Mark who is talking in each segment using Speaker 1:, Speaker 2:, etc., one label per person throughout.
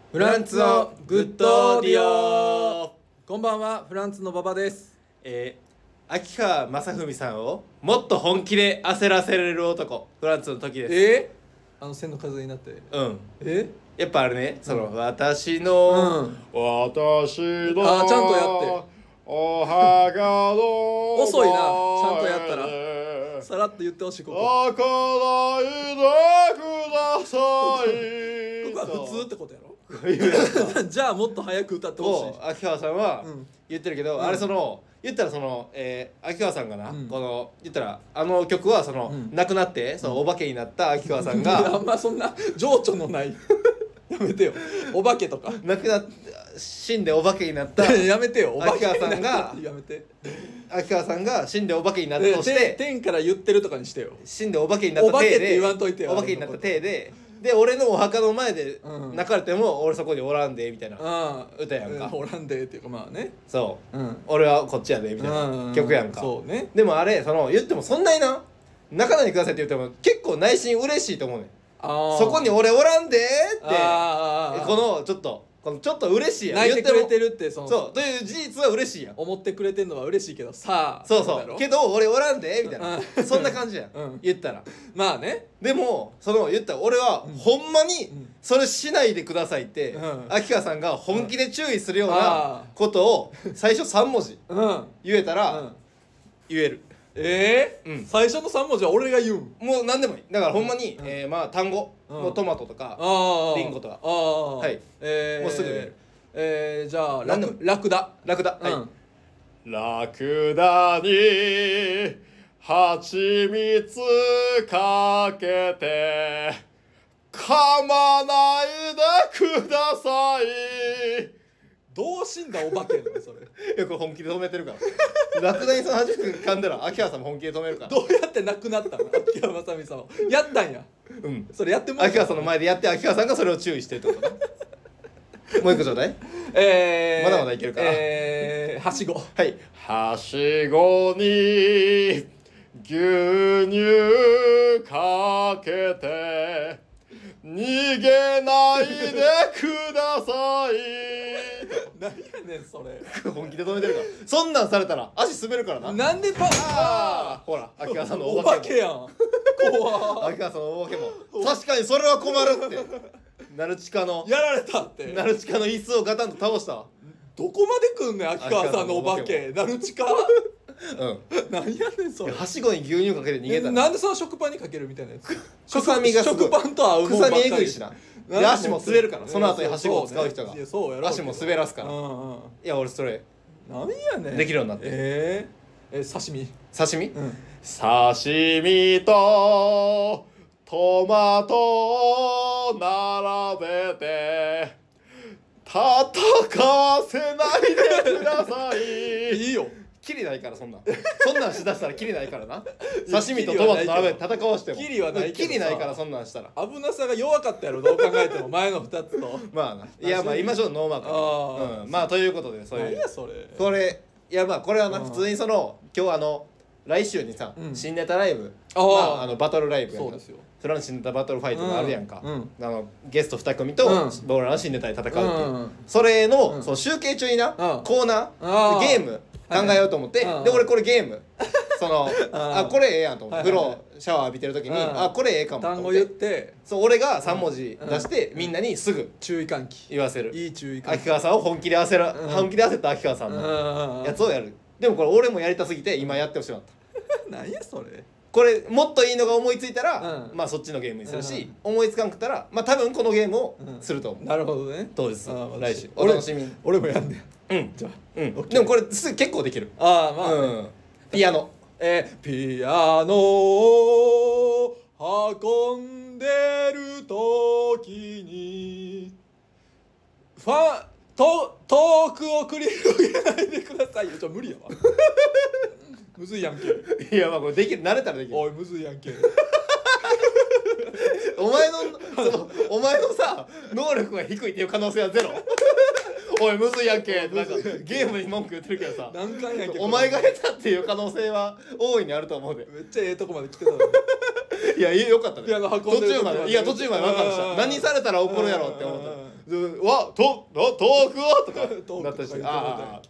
Speaker 1: フランツのグッドディオ。こんばんは、フランツの馬場です。
Speaker 2: 秋川雅史さんをもっと本気で焦らせれる男、フランツの時です。
Speaker 1: 線の数になって
Speaker 2: やっぱあれね、私の、私の
Speaker 1: ちゃんとやって
Speaker 2: お墓の
Speaker 1: 遅いな、ちゃんとやったらさらっと言ってほしい。ここ
Speaker 2: 開かないでください
Speaker 1: ここは普通ってことやろ
Speaker 2: と
Speaker 1: じゃあもっと早く歌ってほしい。
Speaker 2: 秋川さんは言ってるけど、あれ言ったら秋川さんがな、言ったらあの曲は亡くなってお化けになった秋川さんが
Speaker 1: あんまそんな情緒のないやめてよ、お化けとか
Speaker 2: 亡くなっ死んでお化けになった
Speaker 1: やめてよ、お化け
Speaker 2: 秋川さんが
Speaker 1: やめて。
Speaker 2: 秋川さんが死んでお化けになったとして
Speaker 1: 天から言ってるとかにしてよ。
Speaker 2: 死んでお化けになった体
Speaker 1: お化けって
Speaker 2: で
Speaker 1: 言わんといてよ。
Speaker 2: お化けになった体で俺のお墓の前で泣かれても俺そこにおらんでみたいな歌やんか。
Speaker 1: おらんでっていうか、まあね、
Speaker 2: そう俺はこっちやでみたいな曲やんか。
Speaker 1: そうね。
Speaker 2: でもあれ言ってもそんなにな泣かないでくださいって言っても結構内心嬉しいと思うねん。そこに俺おらんでってちょっと嬉しいやん。
Speaker 1: 泣いてくれてるって
Speaker 2: そうという事実は嬉しいやん。
Speaker 1: 思ってくれてんのは嬉しいけどさあ、
Speaker 2: そうけど俺おらんでみたいなそんな感じやん言ったら。
Speaker 1: まあね。
Speaker 2: でも言ったら俺はほんまにそれしないでくださいって秋川さんが本気で注意するようなことを最初3文字言えたら言える。
Speaker 1: 最初の3文字は俺が言うん。
Speaker 2: もう何でもいい。だからほんまにまあ単語もうトマトとかリンゴとかはいもうすぐ言える。
Speaker 1: じゃあ
Speaker 2: 何でも
Speaker 1: ラクダ
Speaker 2: ラクダラクダに蜂蜜かけて噛まないでください。
Speaker 1: どう死んだお化けなのそれ。
Speaker 2: いやこれ本気で止めてるからラクダにその初めて噛んだら秋川さんも本気で止めるから。
Speaker 1: どうやって亡くなったの秋川雅史さんは。やったんや。それやってもら
Speaker 2: 秋川さんの前でやって秋川さんがそれを注意してるってことね。もう一個ちょうだい。まだまだいけるから。
Speaker 1: はしご。
Speaker 2: はい。はしごに牛乳かけて逃げないでください。
Speaker 1: 何やねんそれ。
Speaker 2: 本気で止めてるから。そんなんされたら足滑るからな。
Speaker 1: なんで
Speaker 2: ほら秋川さんの
Speaker 1: お化けやん。怖
Speaker 2: 秋川さんのお化けも確かにそれは困るってナルチカの
Speaker 1: やられたって
Speaker 2: ナルチカの椅子をガタンと倒したわ。
Speaker 1: どこまで来んねん秋川さんのお化け。ナルチカ何やねんそれ。
Speaker 2: はしごに牛乳かけて逃げた。
Speaker 1: なんでその食パンにかけるみたいなやつ。
Speaker 2: 臭みがすごい。
Speaker 1: 食パンと合うもんばっかり。
Speaker 2: 臭みえぐいしな。で足も滑るからその後にはしごを使う人が足も滑らすから。いや俺それ
Speaker 1: 何やねん
Speaker 2: できるようになって。
Speaker 1: 刺身
Speaker 2: 刺身とトマトを並べて戦わせないでください。
Speaker 1: いいよ。
Speaker 2: キリないからそんなんしだしたらキリないからな。刺身とトマト並べて戦わしても
Speaker 1: キリはないけどさ、
Speaker 2: キリないからそんなんしたら
Speaker 1: 危なさが弱かったやろどう考えても前の2つと。
Speaker 2: まあないやまあ今ちょっとノーマークまあということでそういう
Speaker 1: 何やそれ。
Speaker 2: これいやまあこれはな普通に今日来週にさ新ネタライブバトルライブやんか。それの新ネタバトルファイトがあるやんか。ゲスト2組と僕らの新ネタで戦うっていうそれの集計中になコーナーゲーム考えようと思ってで俺これゲームこれええやんと思って風呂シャワー浴びてる時にこれええかも
Speaker 1: 単語言って
Speaker 2: 俺が3文字出してみんなにすぐ
Speaker 1: 注意喚起
Speaker 2: 言わせる。
Speaker 1: いい注意喚起。
Speaker 2: 秋川さんを本気で焦った秋川さんのやつをやる。でもこれ俺もやりたすぎて今やってほしまった。
Speaker 1: 何やそれ。
Speaker 2: これもっといいのが思いついたらまあそっちのゲームにするし思いつかんくったらまあ多分このゲームをすると思う。
Speaker 1: なるほどね。
Speaker 2: 当日来週お楽しみに。
Speaker 1: 俺もやんね
Speaker 2: ん。
Speaker 1: じゃあ
Speaker 2: でもこれ結構できる。
Speaker 1: まあ
Speaker 2: ピアノ
Speaker 1: ピアノを運んでる時にトークを繰り広げないでくださいよ。無理やわむずいやんけ。
Speaker 2: いやまあこれできる慣れたらできる。
Speaker 1: おいむずいやんけ。
Speaker 2: お前のさ能力が低いっていう可能性はゼロ。おいむずいやんけなんかゲームに文句言ってるけどさ
Speaker 1: 何回やんけ
Speaker 2: お前が下手っていう可能性は大いにあると思うで。
Speaker 1: めっちゃええとこまで来てたのに
Speaker 2: いやよかったね。
Speaker 1: ピアノ運んでる
Speaker 2: 途中まで分かるした。何されたら怒るやろって思った。 遠くをとかなったしああ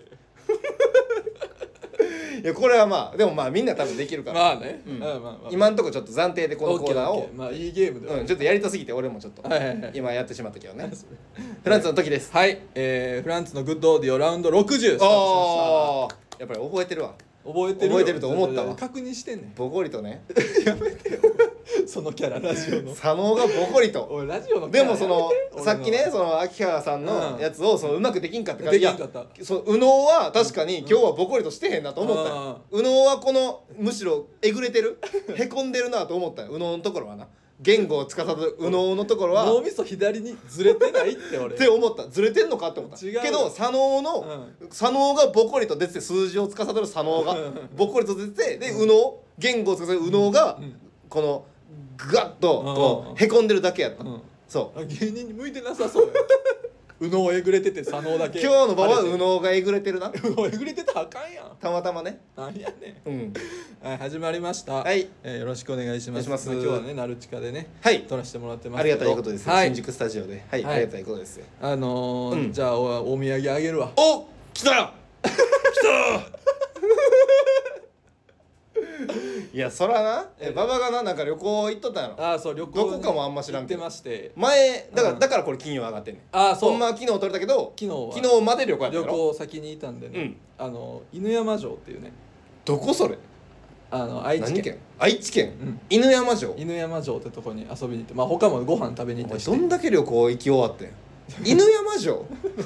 Speaker 2: いやこれはまあでもまあみんな多分できるから
Speaker 1: まあね、
Speaker 2: 今んとこちょっと暫定でこのコーナーを
Speaker 1: まあいいゲームでは
Speaker 2: ちょっとやりたすぎて俺もちょっと今やってしまったけどねフランツの時です
Speaker 1: はい、フランツのグッドオーディオラウンド60スタートしました。
Speaker 2: ああやっぱり覚えてるわ
Speaker 1: 覚えてると思ったわ。確認してんねん。
Speaker 2: ボコリとね
Speaker 1: やめてよそのキャララジオの
Speaker 2: 佐野がボコリと
Speaker 1: 俺ラジオのキ
Speaker 2: で
Speaker 1: ャラ
Speaker 2: もそのさっきねその秋川さんのやつをそのうまくできんかったからいやそう右脳は確かに今日はボコリとしてへんなと思ったよ右脳はこのむしろえぐれてるへこんでるなと思ったよ右脳のところはな言語を司る右脳のところは
Speaker 1: 脳みそ左にずれてないって俺
Speaker 2: って思ったずれてんのかって思った
Speaker 1: 違う
Speaker 2: けど左脳がボコリと出てて数字を司る左脳がボコリと出ててで右脳言語を司る右脳がこのガッとこうへこんでるだけやったそう
Speaker 1: 芸人に向いてなさそうや右脳えぐれてて左脳だけ
Speaker 2: 今日の場は右脳がえぐれてるな
Speaker 1: 右脳えぐれてたらあかんやん
Speaker 2: たまたまね
Speaker 1: なんやね
Speaker 2: うん
Speaker 1: はい始まりました
Speaker 2: はい
Speaker 1: よろしくお願いします
Speaker 2: お願いします
Speaker 1: 今日はねナルチカでね
Speaker 2: はい
Speaker 1: 撮らせてもらってます
Speaker 2: ありがたいことです
Speaker 1: はい
Speaker 2: 新宿スタジオではいありがたいことですよ
Speaker 1: じゃあお土産あげるわ
Speaker 2: お来た来たいやそらな馬場がなんか旅行行っとったんやろ
Speaker 1: ああそう旅行
Speaker 2: どこかもあんま知らんけど
Speaker 1: 行ってまして
Speaker 2: 前だからこれ金曜上がってんねん
Speaker 1: ああそう
Speaker 2: ほんまは昨日撮れたけど
Speaker 1: 昨
Speaker 2: 日まで旅行やったやろ
Speaker 1: 旅行先にいたんでね犬山城っていうね
Speaker 2: どこそれ
Speaker 1: 愛知県
Speaker 2: 愛知県犬山城
Speaker 1: 犬山城ってとこに遊びに行ってまあ他もご飯食べに行ったりして
Speaker 2: どんだけ旅行行き終わってん犬山城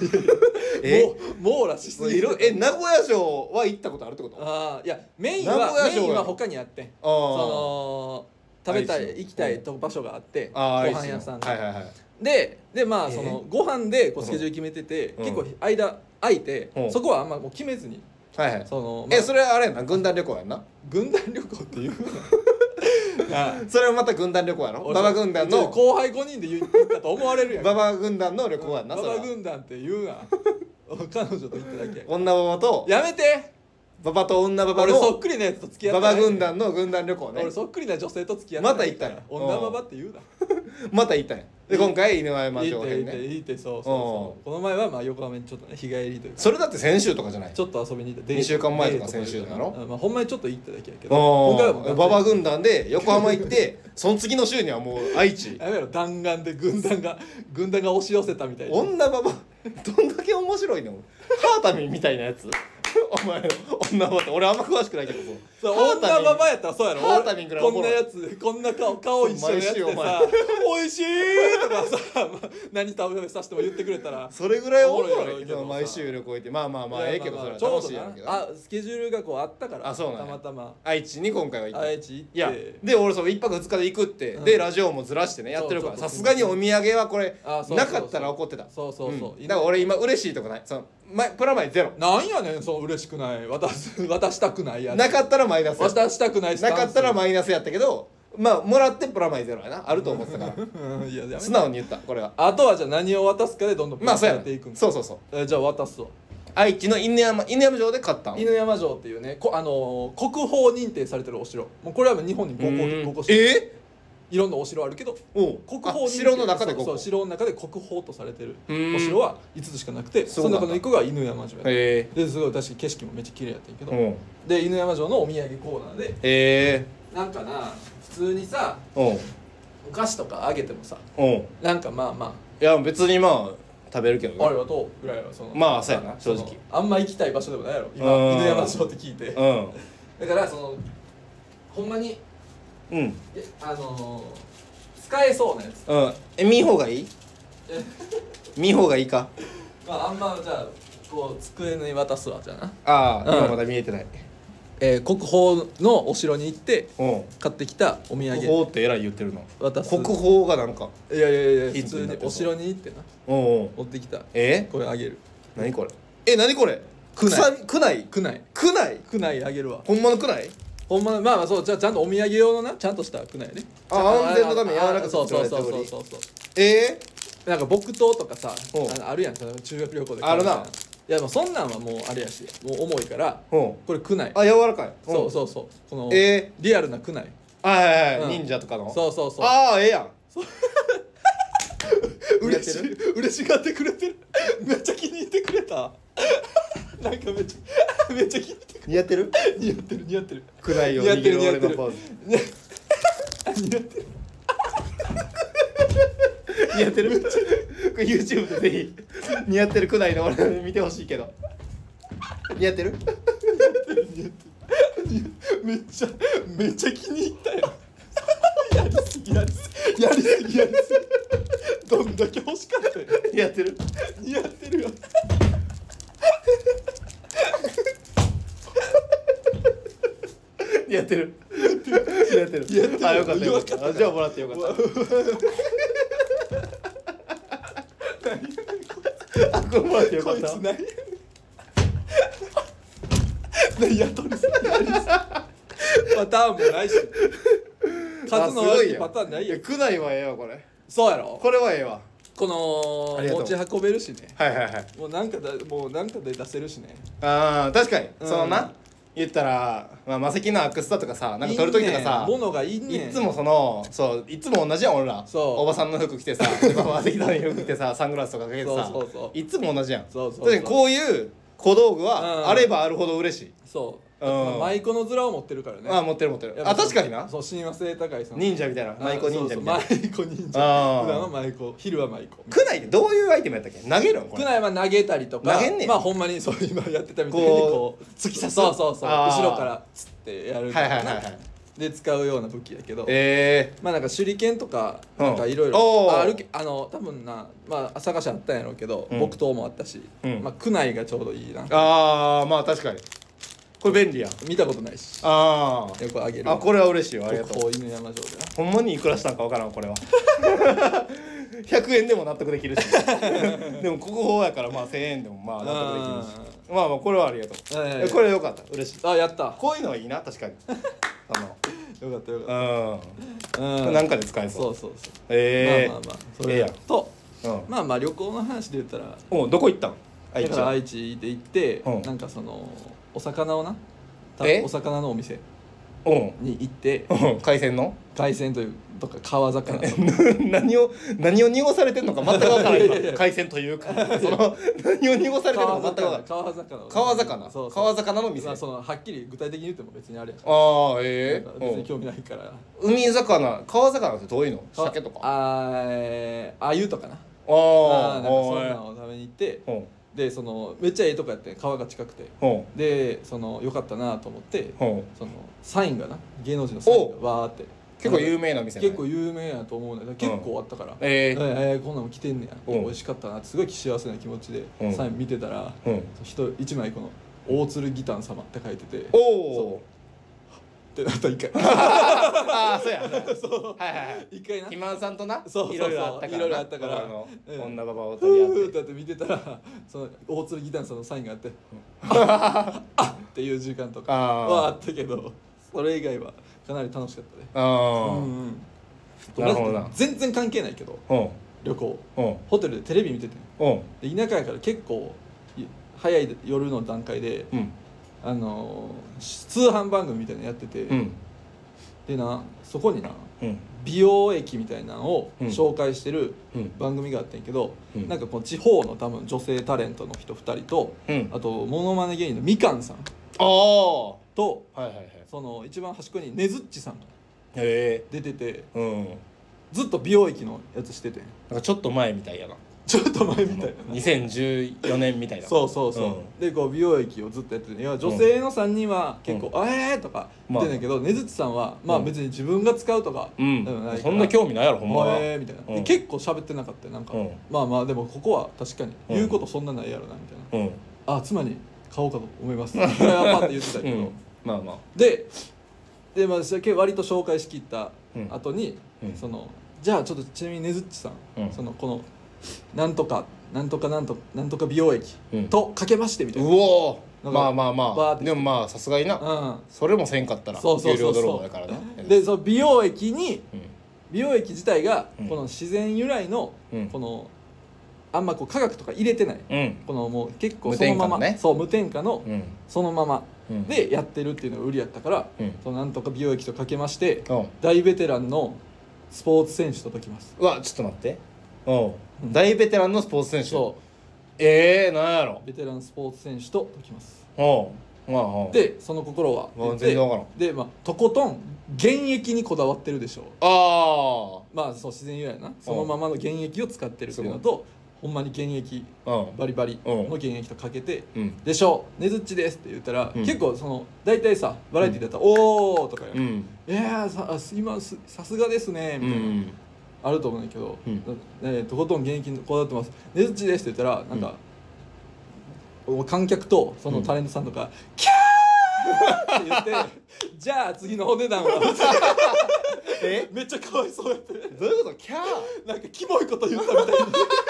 Speaker 1: 網羅しすぎる
Speaker 2: 名古屋城は行ったことあるってこと
Speaker 1: ああいやメイン
Speaker 2: 名古屋城
Speaker 1: は他にあってその食べたい行きたい場所があってご飯屋さんでまあそのご飯でこうスケジュール決めてて結構間空いてそこはあんまもう決めずに
Speaker 2: それはあれやな軍団旅行やんな
Speaker 1: 軍団旅行っていう
Speaker 2: それはままた軍団旅行やろ馬場軍団の
Speaker 1: 後輩5人で言ったと思われるやん
Speaker 2: 馬場軍団の旅行やんな
Speaker 1: 馬場軍団って言うな彼女と行っただけ
Speaker 2: 女馬場と
Speaker 1: やめて
Speaker 2: 馬場と女馬場
Speaker 1: 俺
Speaker 2: の
Speaker 1: そっくりなやつと付き合って
Speaker 2: 馬場軍団の軍団旅行ね
Speaker 1: 俺そっくりな女性と付き合って
Speaker 2: また行ったんや
Speaker 1: 女馬場って言うな
Speaker 2: また行ったんやで今回犬山城編ね
Speaker 1: いいってそうこの前はまあ横浜にちょっとね日帰りというか
Speaker 2: それだって先週とかじゃない
Speaker 1: ちょっと遊びに行った
Speaker 2: 2週間前とか先週だろ
Speaker 1: まあほんまにちょっと行っただけやけど今回はもう
Speaker 2: 馬場軍団で横浜行ってその次の週にはもう愛知
Speaker 1: やめろ弾丸で軍団が押し寄せたみたいな
Speaker 2: 女馬場どんだけ面白いのハータミンみたいなやつお前女馬場って俺あんま詳しくないけど
Speaker 1: 女馬場やったらそうやろ
Speaker 2: ハータミンぐらい
Speaker 1: こんなやつこんな顔一緒のやつでさ「おいしい!」とかさ何食べさせても言ってくれたら
Speaker 2: それぐらいおもろい毎週旅行行ってまあええけどそれは楽しいやろうけど
Speaker 1: スケジュールがこうあったからたまたま
Speaker 2: 愛知に今回は行って
Speaker 1: 愛知行って
Speaker 2: いやで俺1泊2日で行くってでラジオもずらしてねやってるからさすがにお土産はこれなかったら怒ってた
Speaker 1: そう
Speaker 2: だから俺今嬉しいとかないプラマイゼロ
Speaker 1: なんやねんそう嬉しくない渡したくないやつ
Speaker 2: なかったらマイナス
Speaker 1: 渡したくない
Speaker 2: なかったらマイナスやったけどまあもらってプラマイゼロやなあると思ってたから素直に言ったこれは
Speaker 1: あとはじゃあ何を渡すかでどんどんプラスやっていくん
Speaker 2: そう
Speaker 1: じゃあ渡すわ
Speaker 2: 愛知の犬山城で買ったん
Speaker 1: 犬山城っていうね国宝認定されてるお城もうこれは日本に5個いろんなお城あるけど国宝
Speaker 2: 城の中で
Speaker 1: そう城の中で国宝とされてるお城は5つしかなくてその中の1個が犬山城やですごい確かに景色もめっちゃ綺麗やったんやけどで犬山城のお土産コーナーでなんかな普通にさお菓子とかあげてもさなんかまあ
Speaker 2: いや別にまあ食べるけど
Speaker 1: ありがとうぐらいは
Speaker 2: まあそうやな正直
Speaker 1: あんま行きたい場所でもないやろ今犬山城って聞いてだからほんまに使えそうなやつ
Speaker 2: 見ん方がいい見ん方がいいか
Speaker 1: まああんまじゃあこう机に渡すわじゃな
Speaker 2: 今まだ見えてない
Speaker 1: 国宝のお城に行って買ってきたお土産
Speaker 2: 国宝ってえらい言ってるの
Speaker 1: 渡す
Speaker 2: 国宝がなんか
Speaker 1: いや普通にお城に行ってな持ってきたこれあげる
Speaker 2: 何これ何これ
Speaker 1: 区内あげるわ
Speaker 2: ほんまの区内
Speaker 1: ほんままあそうじゃあちゃんとお土産用のなちゃんとした区内ね
Speaker 2: 安全のため柔らかく
Speaker 1: そうなんか木刀とかさあるやん修学旅行で
Speaker 2: あるない
Speaker 1: やもうそんなんはもうあれやしもう重いからこれ区内
Speaker 2: 柔らかい
Speaker 1: そうこのリアルな区内
Speaker 2: 忍者とかの
Speaker 1: そう
Speaker 2: ええやん
Speaker 1: 嬉しがってくれてる。めっちゃ気に入ってくれた。なんかめっちゃ気に入ってくれてる。
Speaker 2: 似合ってる
Speaker 1: 似合ってる。
Speaker 2: 暗いを握る俺のポーズ
Speaker 1: 似合ってる。
Speaker 2: 似合ってる。これ YouTube でぜひ似合ってるくらいの俺見てほしいけど。似合ってる。
Speaker 1: めっちゃ気に入ったよ。やりすぎどんだけ欲しかったよ。
Speaker 2: 似合ってる。
Speaker 1: 似合ってるよ。
Speaker 2: 似合ってる。あ、よかった。じゃあもらってよかった。あ、これもらってよかった。
Speaker 1: こいつ何やっとるすパターンもないし、数の悪いパターンないやん。
Speaker 2: くないはええわこれ。
Speaker 1: そうやろ。
Speaker 2: これはええわ。
Speaker 1: この持ち運べるしね。
Speaker 2: はい
Speaker 1: もうなんかで出せるしね。
Speaker 2: ああ確かに、そのな言ったらマセキのアクスタとかさ、なんか撮る時とかさ、
Speaker 1: 物がいいねん。
Speaker 2: いつもそういつも同じやん俺ら。おばさんの服着てさ、マセキの服着てさ、サングラスとかかけてさ、いつも同じやん。確かにこういう小道具はあればあるほど嬉しい。
Speaker 1: そう。舞妓の面を持ってるからね。
Speaker 2: あ、持ってる。あ、確かにな。
Speaker 1: そう、親和性高い
Speaker 2: 忍者みたいな、舞妓忍者みたいな。
Speaker 1: 舞妓忍者。普段は舞妓、昼は舞妓。
Speaker 2: 区内でどういうアイテムやったっけ？投げるの？
Speaker 1: 区内は投げたりとか、まあほんまにそう今やってたみたいにこう突き刺す。そう後ろからつってやるとかな。で使うような武器やけど、まあなんか手裏剣とかなんかいろいろあるけ、多分な、まあ探しあったんやろうけど、木刀もあったし、まあ区内がちょうどいいな。
Speaker 2: ああ、まあ確かに。これ便利や。
Speaker 1: 見たことないし。
Speaker 2: ああ。
Speaker 1: よくあげる。
Speaker 2: あ、これは嬉しいわ。ありがとう。
Speaker 1: 犬山城でな。
Speaker 2: ほんまにいくらしたんかわからんこれは。100円でも納得できるし。でも国宝やからまあ1000円でもまあ納得できるし。まあこれはありがとう。これよかった。嬉しい。
Speaker 1: あ、やった。
Speaker 2: こういうのはいいな確かに。
Speaker 1: よかった。
Speaker 2: なんかで使えそう。
Speaker 1: そう。
Speaker 2: ま
Speaker 1: あそれと、まあ旅行の話で言ったら、
Speaker 2: どこ行ったん？
Speaker 1: だから愛知で行って、なんかそのお魚をな、お魚のお店に行って、
Speaker 2: 海鮮
Speaker 1: というとか川魚とか
Speaker 2: 何を濁されてんのか全く分からない。海鮮というかその何を濁されてんのか全く分からない。川魚の店。
Speaker 1: そのはっきり具体的に言っても別にあれやから。
Speaker 2: ああ、
Speaker 1: 別に興味ないから。
Speaker 2: 海魚、川魚ってどういうの？鮭とか。
Speaker 1: 鮎とかな。なんかそんなのを食べに行って。でそのめっちゃええとこやって川が近くて、でそのよかったなと思って、そのサインがな、芸能人のサインがわーって、
Speaker 2: 結構有名な店。
Speaker 1: 結構有名やと思うんだけど、結構あったから、こんなの来てんねや、美味しかったなってすごい幸せな気持ちでサイン見てたら、一枚この大鶴義丹様って書いてて、ってなった一回。
Speaker 2: ああ、そうや。そう。
Speaker 1: 一回な。
Speaker 2: 肥満さんとな。
Speaker 1: いろいろあったから。
Speaker 2: 女ババを取り合って。
Speaker 1: だって見てたら、その大鶴義丹さんのサインがあって、あっていう時間とかはあったけど、それ以外はかなり楽しかったね。
Speaker 2: なるほどな。
Speaker 1: 全然関係ないけど、旅行。ホテルでテレビ見てて、田舎やから結構早い夜の段階で。通販番組みたいなのやってて、でな、そこにな、美容液みたいなのを紹介してる番組があってんけど、なんかこの地方の多分女性タレントの人2人と、あとモノマネ芸人のみかんさんと、その一番端っこにねずっちさんが出てて、ずっと美容液のやつしてて、
Speaker 2: なんかちょっと前みたいやな。
Speaker 1: ちょっと前みたいな、
Speaker 2: 2014年みたいな。
Speaker 1: そうでこう美容液をずっとやってて、いや女性の3人は結構「とか言ってんだけど、ねずちさんはまあ別に自分が使うとか
Speaker 2: そんな興味ないやろほんまは。
Speaker 1: みたいな、結構喋ってなかったよ。なんかまあでもここは確かに言うことそんなないやろなみたいな、妻に買おうかと思いますこれはパッて言ってたけど、でまあ割と紹介しきった後に、そのじゃあちょっとちなみにねずっちさん、そのこのなんとか美容液とかけましてみたいな。ま
Speaker 2: あでもまあさすがにな、それもせんかったら有料泥棒だからね。
Speaker 1: でその美容液自体がこの自然由来のこのあんまこう化学とか入れてない、このもう結構そのまま無添加のそのままでやってるっていうのが売りやったから、そのなんとか美容液とかけまして大ベテランのスポーツ選手と解きます。
Speaker 2: うわちょっと待って、 大ベテランのスポーツ選手。なんやろ。
Speaker 1: ベテランスポーツ選手と解きます。でその心は
Speaker 2: 全然分からん。
Speaker 1: でとことん現役にこだわってるでしょう。そう自然由来なそのままの原液を使ってるっていうのと、ほんまに原液バリバリの原液とかけて「でしょねずっちです」って言ったら、結構その大体さバラエティだったら「おー」とか「いや今さすがですね」みたいなあると思うんだけど、とことん現役にこだわってます「ねずっちです」って言ったらなんか観客とそのタレントさんとか「キャー!」って言って「じゃあ次のお値段は」めっちゃかわいそうやって。
Speaker 2: どういうこと？キャ
Speaker 1: ーなんかキモいこと言ったみたいに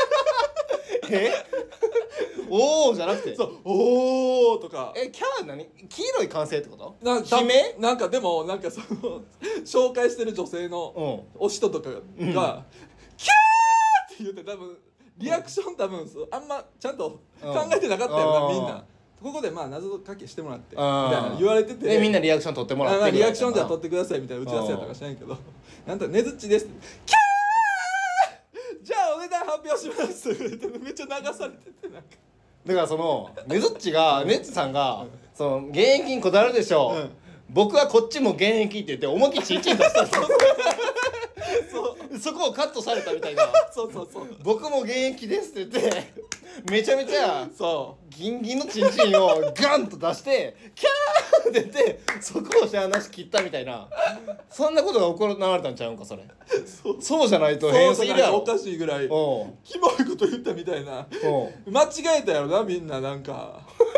Speaker 2: おーじゃなくて、
Speaker 1: そうおーとか
Speaker 2: キャー何？黄色い歓声ってこと？
Speaker 1: 悲鳴？なんかでもなんかその紹介してる女性のお人とかが、キャーって言って多分リアクション多分あんまちゃんと考えてなかったよな、みんな。ここで謎かけしてもらってみたいな言われてて、
Speaker 2: みんなリアクション取ってもらって、
Speaker 1: リアクションじゃ取ってくださいみたいな打ち合わせやったか知らんけど、なんとねずっちですってキャーじゃあお値段発表しますってめっちゃ流されてて、なんか
Speaker 2: だからそのねずっちがねずさんがその現役にこだわるでしょ、僕はこっちも現役って言って思いっきりチンチン出したんですよそこをカットされたみたいな
Speaker 1: そう
Speaker 2: 僕も現役ですって言ってめちゃめちゃ
Speaker 1: そう
Speaker 2: ギンギンのチンチンをガンと出してキャーって言ってそこをしゃあなし切ったみたいな、そんなことが行われたんちゃうんかそれ。そうじゃないと変すぎるやろ。
Speaker 1: おかしいぐらいキモいこと言ったみたいな。間違えたやろなみんな、なんか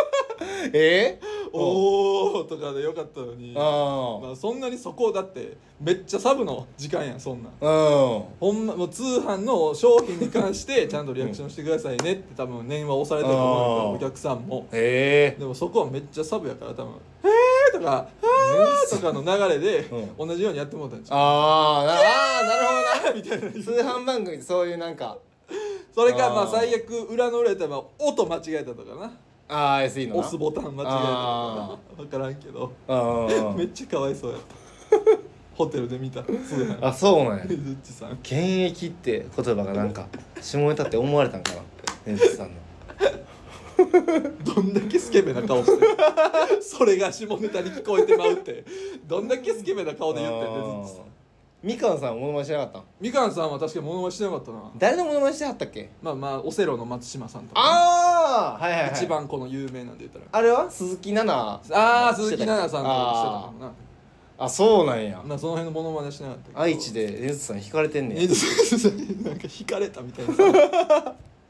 Speaker 1: おーとかでよかったのに、そんなにそこだってめっちゃサブの時間やん、そんなんほんまもう通販の商品に関してちゃんとリアクションしてくださいねって多分念は押されてると思うからお客さんも。でもそこはめっちゃサブやから多分「とか「とかの流れで同じようにやってもらったんちゃう。
Speaker 2: なるほどな
Speaker 1: みたいな
Speaker 2: 通販番組そういうなんか
Speaker 1: それか最悪裏の裏やったら音間違えたとかな、
Speaker 2: SE の
Speaker 1: 押すボタン間違えたとか分からんけどめっちゃかわいそうやったホテルで見た通販。
Speaker 2: そうなんや。
Speaker 1: ねずっちさん
Speaker 2: 現役って言葉がなんか下ネタって思われたんかなねずっちさんの
Speaker 1: どんだけスケベな顔してるそれが下ネタに聞こえてまうってどんだけスケベな顔で言ってんねずっちさん。
Speaker 2: みかんさんモノマネしてなかったん？
Speaker 1: みかんさんは確かにモノマネしてなかったな。
Speaker 2: 誰のモノマネしてはったっけ？
Speaker 1: オセロの松島さんとか、一番この有名なんで言ったら
Speaker 2: あれは鈴木奈々。
Speaker 1: 鈴木奈々さんとかしてたか
Speaker 2: な。そうなんや。
Speaker 1: その辺のモノマネしてなかったけど
Speaker 2: 愛知でねずさん引かれてんねん。
Speaker 1: なんか引かれたみたいなさ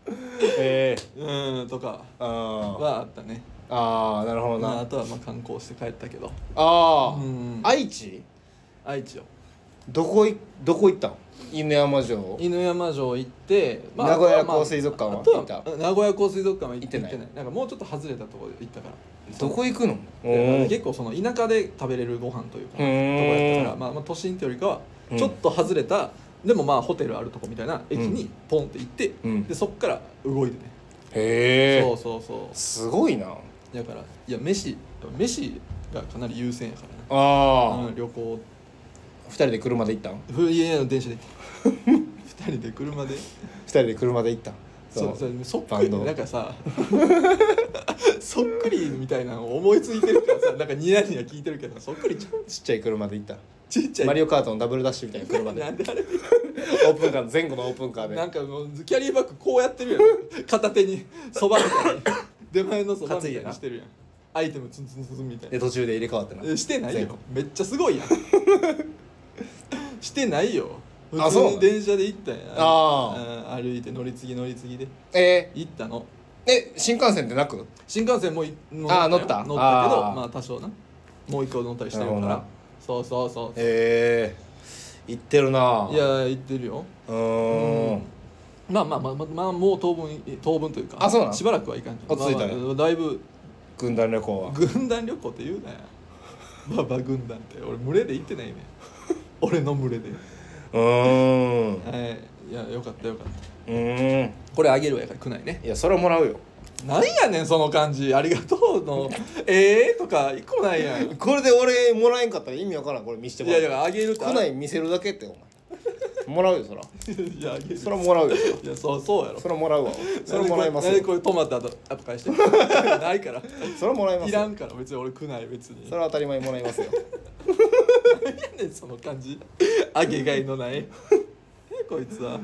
Speaker 1: とかはあったね。
Speaker 2: なるほどな。
Speaker 1: あとは観光して帰ったけど。
Speaker 2: 愛知
Speaker 1: よ。
Speaker 2: どこ行ったの？犬山城
Speaker 1: 行って
Speaker 2: 名古屋港水族館は行った？
Speaker 1: 名古屋港水族館は行ってない。
Speaker 2: 行ってない。
Speaker 1: なんかもうちょっと外れたところで行ったから。
Speaker 2: どこ行くの？
Speaker 1: 結構その田舎で食べれるご飯というかとこやったから都心ってよりかはちょっと外れたでもホテルあるとこみたいな駅にポンって行ってでそっから動いてね。
Speaker 2: へえ。
Speaker 1: そう
Speaker 2: すごいな。
Speaker 1: だからいや飯がかなり優先やからな。旅行
Speaker 2: 2人で車で行ったん？
Speaker 1: いや電車で行った2人で車で
Speaker 2: 行ったん？
Speaker 1: そっくりなんかさそっくりみたいなのを思いついてるからさなんかニヤニヤ聞いてるけどそっくりち
Speaker 2: っちゃい車で行った。
Speaker 1: ちっちゃい
Speaker 2: マリオカートのダブルダッシュみたいな車で
Speaker 1: なんであれ
Speaker 2: オープンカー前後のオープンカーで
Speaker 1: なんかもうキャリーバッグこうやってるやん片手にそばみたいに出前のそばみたいにしてるやんアイテムツンツンツンみたいな
Speaker 2: で途中で入れ替わってな
Speaker 1: してないよめっちゃすごいやんしてないよ普通に電車で行ったんや歩いて乗り継ぎで行ったの。
Speaker 2: 新幹線ってなく？
Speaker 1: 新幹線も乗ったけど多少なもう一個乗ったりしてるからそう行
Speaker 2: ってるな。
Speaker 1: いや行ってるよ。もう当分というか
Speaker 2: そうなん
Speaker 1: しばらくはいかんじゃん。
Speaker 2: 落ち着いたね
Speaker 1: だいぶ
Speaker 2: 軍団旅行は
Speaker 1: 軍団旅行って言うなやババ軍団って俺群れで行ってないね俺の群れでいやよかったこれあげるわやからくないね。
Speaker 2: いやそれはもらうよ。
Speaker 1: なんやねんその感じありがとうのとか一個ないやん
Speaker 2: これで俺もらえんかったら意味わからん。これ見してもらう。
Speaker 1: いやあげるって
Speaker 2: くない見せるだけってお前もらうよそら。
Speaker 1: いやあげる。
Speaker 2: そらもらうよ。
Speaker 1: いやそうやろ。
Speaker 2: そらもらうわ。そらもらいますよ。
Speaker 1: これトマトあと返して。ないから。
Speaker 2: そらもらいますよ。
Speaker 1: いらんから別に俺食ない別に。
Speaker 2: それは当たり前にもらいますよ。
Speaker 1: 何やねんその感じ。あげがいのない。こいつは。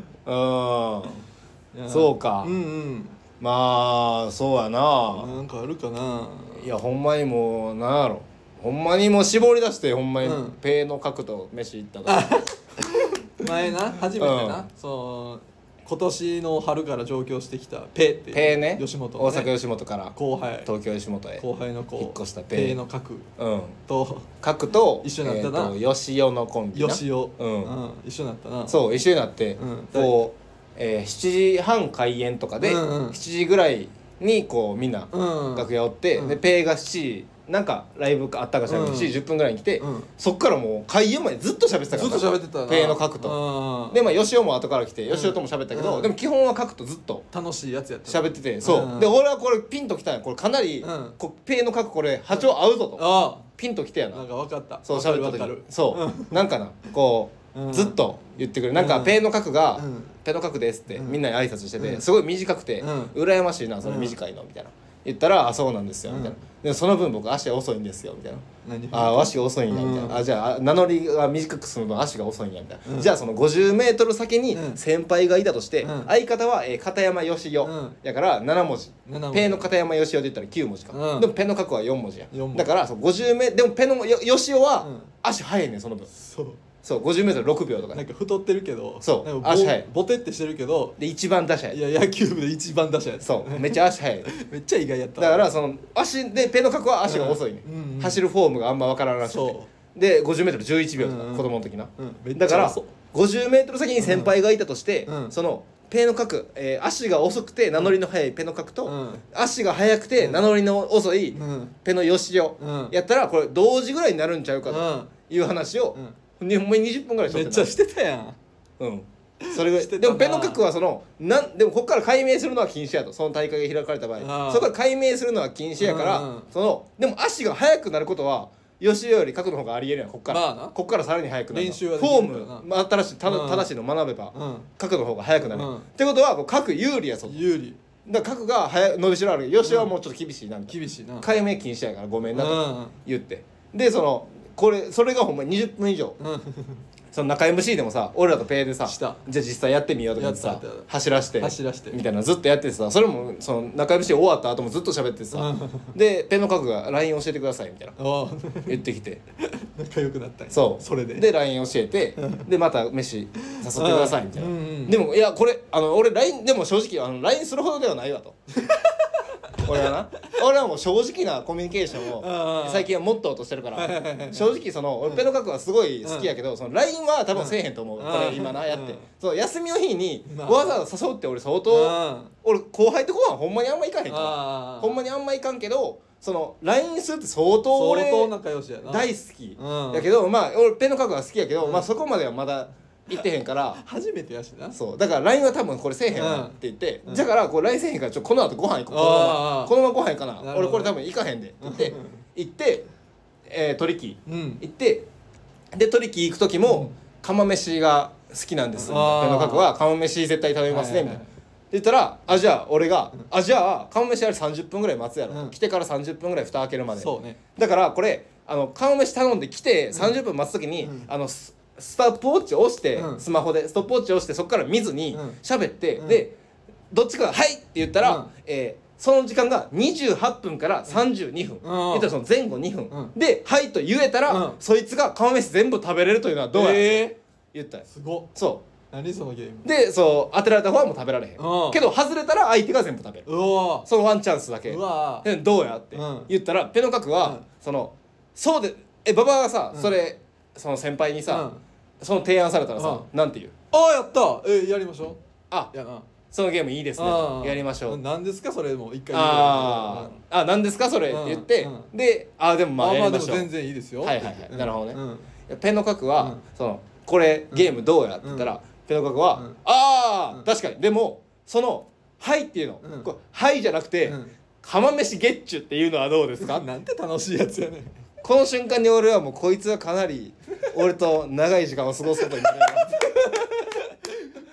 Speaker 2: そうか。まあそうやな。
Speaker 1: なんかあるかな。
Speaker 2: いやほんまにもうなんやろ。ほんまにもう絞り出してほんまにペイの角と飯行ったから。
Speaker 1: 前な初めてな、今年の春から上京してきたペイって
Speaker 2: ペイね、
Speaker 1: 吉本の、
Speaker 2: ね、大阪吉本から
Speaker 1: 後輩
Speaker 2: 東京吉本へ
Speaker 1: 後輩の子
Speaker 2: 引っ越したペイ
Speaker 1: の角
Speaker 2: と角と
Speaker 1: 一緒になったな、
Speaker 2: 吉尾のコンビな
Speaker 1: 吉尾、一緒になったな。
Speaker 2: そう一緒になって、こう、7時半開演とかで、7時ぐらいにこうみんな楽屋おって、でペイが7時なんかライブあったかしら7時10分ぐらいに来て、そっからもう開演までずっと喋ってたから、
Speaker 1: ずっと喋ってたな
Speaker 2: ペイの角とで、まあ吉尾も後から来て吉尾とも喋ったけど、でも基本は角とずっと
Speaker 1: 楽しいやつやった
Speaker 2: 喋ってて、そうで俺はこれピンときたんや、これかなりペイの角これ波長合うぞとピンときてやな、
Speaker 1: なんか分かった、
Speaker 2: そう喋った時そうなんかなこうずっと言ってくる、なんかペイの角がペイの角ですってみんなに挨拶してて、すごい短くて羨ましいなそれ短いのみたいな言ったら、あそうなんですよみたいな、でその分僕足遅いんですよみたいな、あ足が遅いんやみたいな、あじゃあ名乗りが短くするの足が遅いんやみたいな、じゃあその50メートル先に先輩がいたとして、相方は片山義雄やから7文字、ペの片山義雄で言ったら9文字か、でもペの角は4文字や、だからそう50メでもペの義雄は足速いねんその分、そう50メートル6秒とか
Speaker 1: なんか太ってるけど、
Speaker 2: そう足速い、
Speaker 1: ボテってしてるけど
Speaker 2: で一番打者や、
Speaker 1: いや野球部で一番打者や、
Speaker 2: そうめっちゃ足速い
Speaker 1: めっちゃ意外やった、
Speaker 2: だからその足でペの角は足が遅いね、走るフォームがあんま分からんらしくて、で50メートル11秒とか、子供の時な、だから50メートル先に先輩がいたとして、そのペの角、足が遅くて名乗りの速いペの角と、足が速くて名乗りの遅いペの義雄やったらこれ同時ぐらいになるんちゃうかという話を、ほんまに20分ぐらいしてた、
Speaker 1: めっちゃしてたやん。
Speaker 2: それぐらいでもペの角はそのでもここから解明するのは禁止やと、その大会が開かれた場合そこから解明するのは禁止やから、そのでも足が速くなることは吉尾より角の方がありえるやん、こっからさらに速くなる、
Speaker 1: 練習は
Speaker 2: フォーム新しい正しいの学べば角の方が速くなる、ってことは角有利やぞ、
Speaker 1: 有利
Speaker 2: だから角が伸びしろある、吉尾はもうちょっと厳しいなみたいな、
Speaker 1: 厳しいな、
Speaker 2: 解明禁止やからごめんなと言って、でそれがほんまに20分以上、その中 MC でもさ俺らとペイでさじゃあ実際やってみようとかさ走らしてみたいなずっとやっててさ、それもその中 MC 終わった後もずっと喋っててさ、でペイの角が LINE 教えてくださいみたいな言ってきて
Speaker 1: 仲良くなったんや、
Speaker 2: そう
Speaker 1: それで
Speaker 2: LINE 教えて、でまた飯誘ってくださいみたいな、でもいやこれ俺 LINE でも正直LINE するほどではないわと俺はもう正直なコミュニケーションを最近はモットーとしてるから、正直俺ペの角はすごい好きやけど、その LINE は多分せえへんと思う、これ今やってそう休みの日にわざわざ誘って俺相当俺後輩とご飯ほんまにあんま行かへんからほんまにあんま行かんけど、その LINE するって相当俺
Speaker 1: 仲良しやな、
Speaker 2: 大好きやけど、まあ俺ペの角は好きやけど、まあそこまではまだ行ってへんから
Speaker 1: 初めてやしな、
Speaker 2: そうだから LINE は多分これせえへんわって言って、だからこれ LINE せえへんからこの後ご飯行こう、このままご飯行かな、俺これ多分行かへんでって言って取り木行って、で取り木行く時も釜飯が好きなんですペの角は釜飯絶対食べますねみたいな言ったら、じゃあ俺がじゃあ釜飯あれ30分ぐらい待つやろ、来てから30分ぐらい蓋開けるまで、
Speaker 1: そうね、
Speaker 2: だからこれ釜飯頼んで来て30分待つ時にストップウォッチを押して、スマホでストップウォッチを押してそこから見ずに喋って、でどっちかが「はい!」って言ったら、その時間が28分から32分、言ったらその前後2分、で「はい!」と言えたら、そいつが釜飯全部食べれるというのはどうやって言ったんや。
Speaker 1: すごっ、
Speaker 2: そう
Speaker 1: 何そのゲーム
Speaker 2: で当てられた方はもう食べられへんけど、外れたら相手が全部食べる、そのワンチャンスだけ、どうやって言ったらペの角はそうで馬場がさその先輩にさその提案されたらさなんて言う？
Speaker 1: やった、やりましょう、やな、
Speaker 2: そのゲームいいですね、やりましょう、
Speaker 1: 何ですかそれ、もう一回
Speaker 2: 何ですかそれって言って、ででもまあやりましょう、
Speaker 1: 全然いいですよ、
Speaker 2: はいはいはい、なるほどね、ペの角はこれゲームどうやって言ったらペの角は確かに、でもその「はい」っていうの「はい」じゃなくて「釜飯ゲッチュ」っていうのはどうですか？
Speaker 1: なんて楽しいやつやねん。
Speaker 2: この瞬間に俺はもうこいつはかなり俺と長い時間を過ごすことになる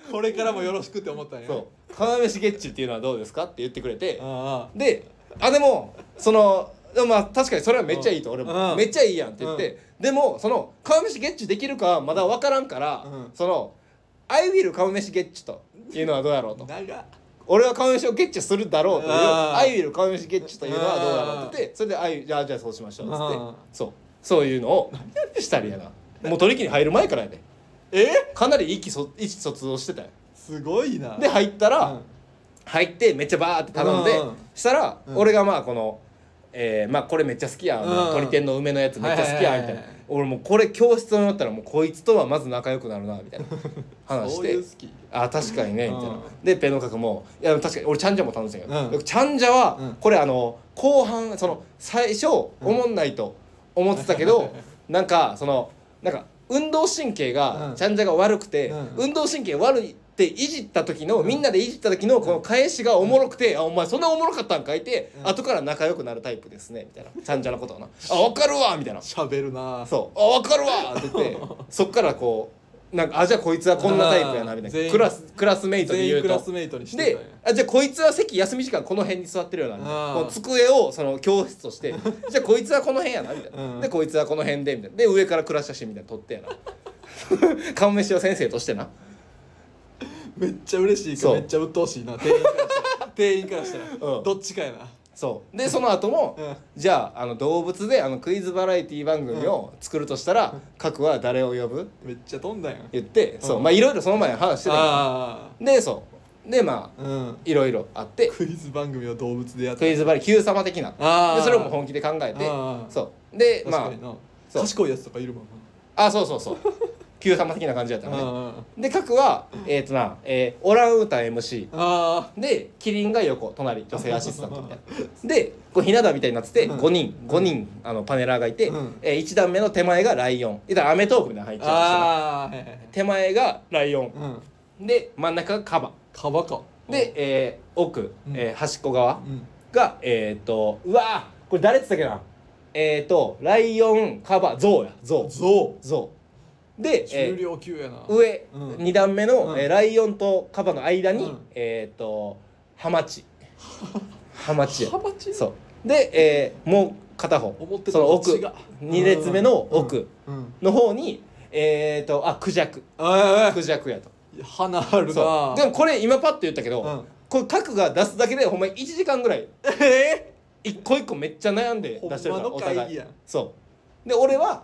Speaker 1: これからもよろしくって思ったんや。
Speaker 2: そう釜飯ゲッチュっていうのはどうですかって言ってくれて、でもそのまあ確かにそれはめっちゃいいと俺もめっちゃいいやんって言って、でもその釜飯ゲッチュできるかはまだ分からんから、そのI will 釜飯ゲッチュというのはどうやろうと。俺は釜飯をゲッチュするだろうという I will 釜飯ゲッチュというのはどうやろうって言って、それでじゃあそうしましょうっつってそういうのをしたりやな。もう取り木に入る前からやで。かなり意思疎通をしてたよ。
Speaker 1: すごいな。
Speaker 2: で入ったら、入ってめっちゃバーって頼んで、したら俺がまあこのまあこれめっちゃ好きや鶏天の梅のやつめっちゃ好きやみたいな、俺もうこれ教室になったらもうこいつとはまず仲良くなるなみたいな話してあ確かにねみたいな。でペンの角もいや確かに俺チャンジャも頼んでたけど、チャンジャはこれ後半その最初おもんないと思ってたけどなんか運動神経がチャンジャが悪くて、運動神経悪いっていじった時のみんなでいじった時のこの返しがおもろくて、お前そんなおもろかったんかいて、後から仲良くなるタイプですねみたいな、チャンジャのことをな分かるわみたいな、
Speaker 1: 喋るな。
Speaker 2: そう分かるわって言ってそっからこうなんかじゃあこいつはこんなタイプやなみたいな、クラスメイトで言うと
Speaker 1: クラスメイトにして
Speaker 2: でじゃあこいつは席休み時間この辺に座ってるよなみたいな、この机をその教室としてじゃあこいつはこの辺やなみたいな、でこいつはこの辺でみたいな、で上からクラス写真みたいなの撮ってやな顔飯を先生としてな、
Speaker 1: めっちゃ嬉しいかめっちゃ鬱陶しいな店員からしたらどっちかやな。
Speaker 2: そうでその後もじゃあ動物でクイズバラエティ番組を作るとしたら核は誰を呼ぶ
Speaker 1: めっちゃ飛んだやん
Speaker 2: 言って、そうまあいろいろその前に話してたでそうでまあいろいろあって、
Speaker 1: クイズ番組を動物でやって
Speaker 2: クイズバラエティ Q 様的なでそれをもう本気で考えて、そうでまあ
Speaker 1: 賢いやつとかいるもん
Speaker 2: な。そうQ 様的な感じだったのね。で核はオランウータン MC でキリンが横隣女性アシスタントみたいなでこうひな壇みたいになってて5人パネラーがいて、1段目の手前がライオン、アメトークみたいなの入っちゃうし、手前がライオンで真ん中がカバ
Speaker 1: か
Speaker 2: で奥端っこ側がうわこれ誰って言ったっけな、ライオンカバゾウで
Speaker 1: 重量級やな。
Speaker 2: 上2段目のライオンとカバの間にハマチやそうでもう片方その奥2列目の奥の方にクジャクやと
Speaker 1: 花あるな。
Speaker 2: でもこれ今パッと言ったけどこれ核が出すだけでほんま1時間ぐらい一個一個めっちゃ悩んで出してるからお互い。そうで俺は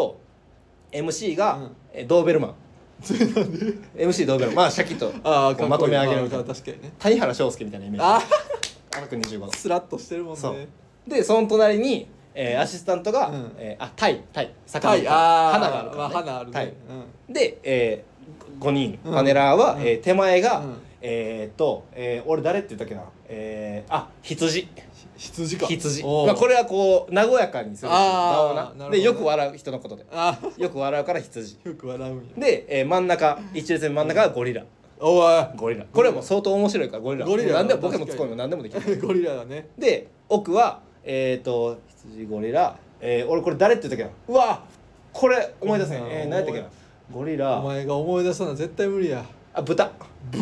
Speaker 2: MC がドーベルマンMC ドーベルマンまあシャキッとまとめ上げるみたいな、
Speaker 1: 確かにね
Speaker 2: 谷原章介みたいなイメージ25度
Speaker 1: スラッとしてるもんね。
Speaker 2: でその隣にアシスタントがタイ魚花があるからね、
Speaker 1: 花あるね。
Speaker 2: で5人パネラーは手前が俺誰って言ったっけな羊か。まあこれはこう和やかにする場をなでよく笑う人のことでよく笑うから羊
Speaker 1: よく笑うんや
Speaker 2: で真ん中一列目真ん中がゴリラ。ゴリラこれはもう相当面白いからゴリラ何でもボケもツッコミも何でもできる
Speaker 1: ゴリラだね。
Speaker 2: で奥は羊ゴリラ俺これ誰って言ったっけな、うわこれ思い出せん何やったっけな、ゴリラ
Speaker 1: お前が思い出さな絶対無理や。
Speaker 2: 豚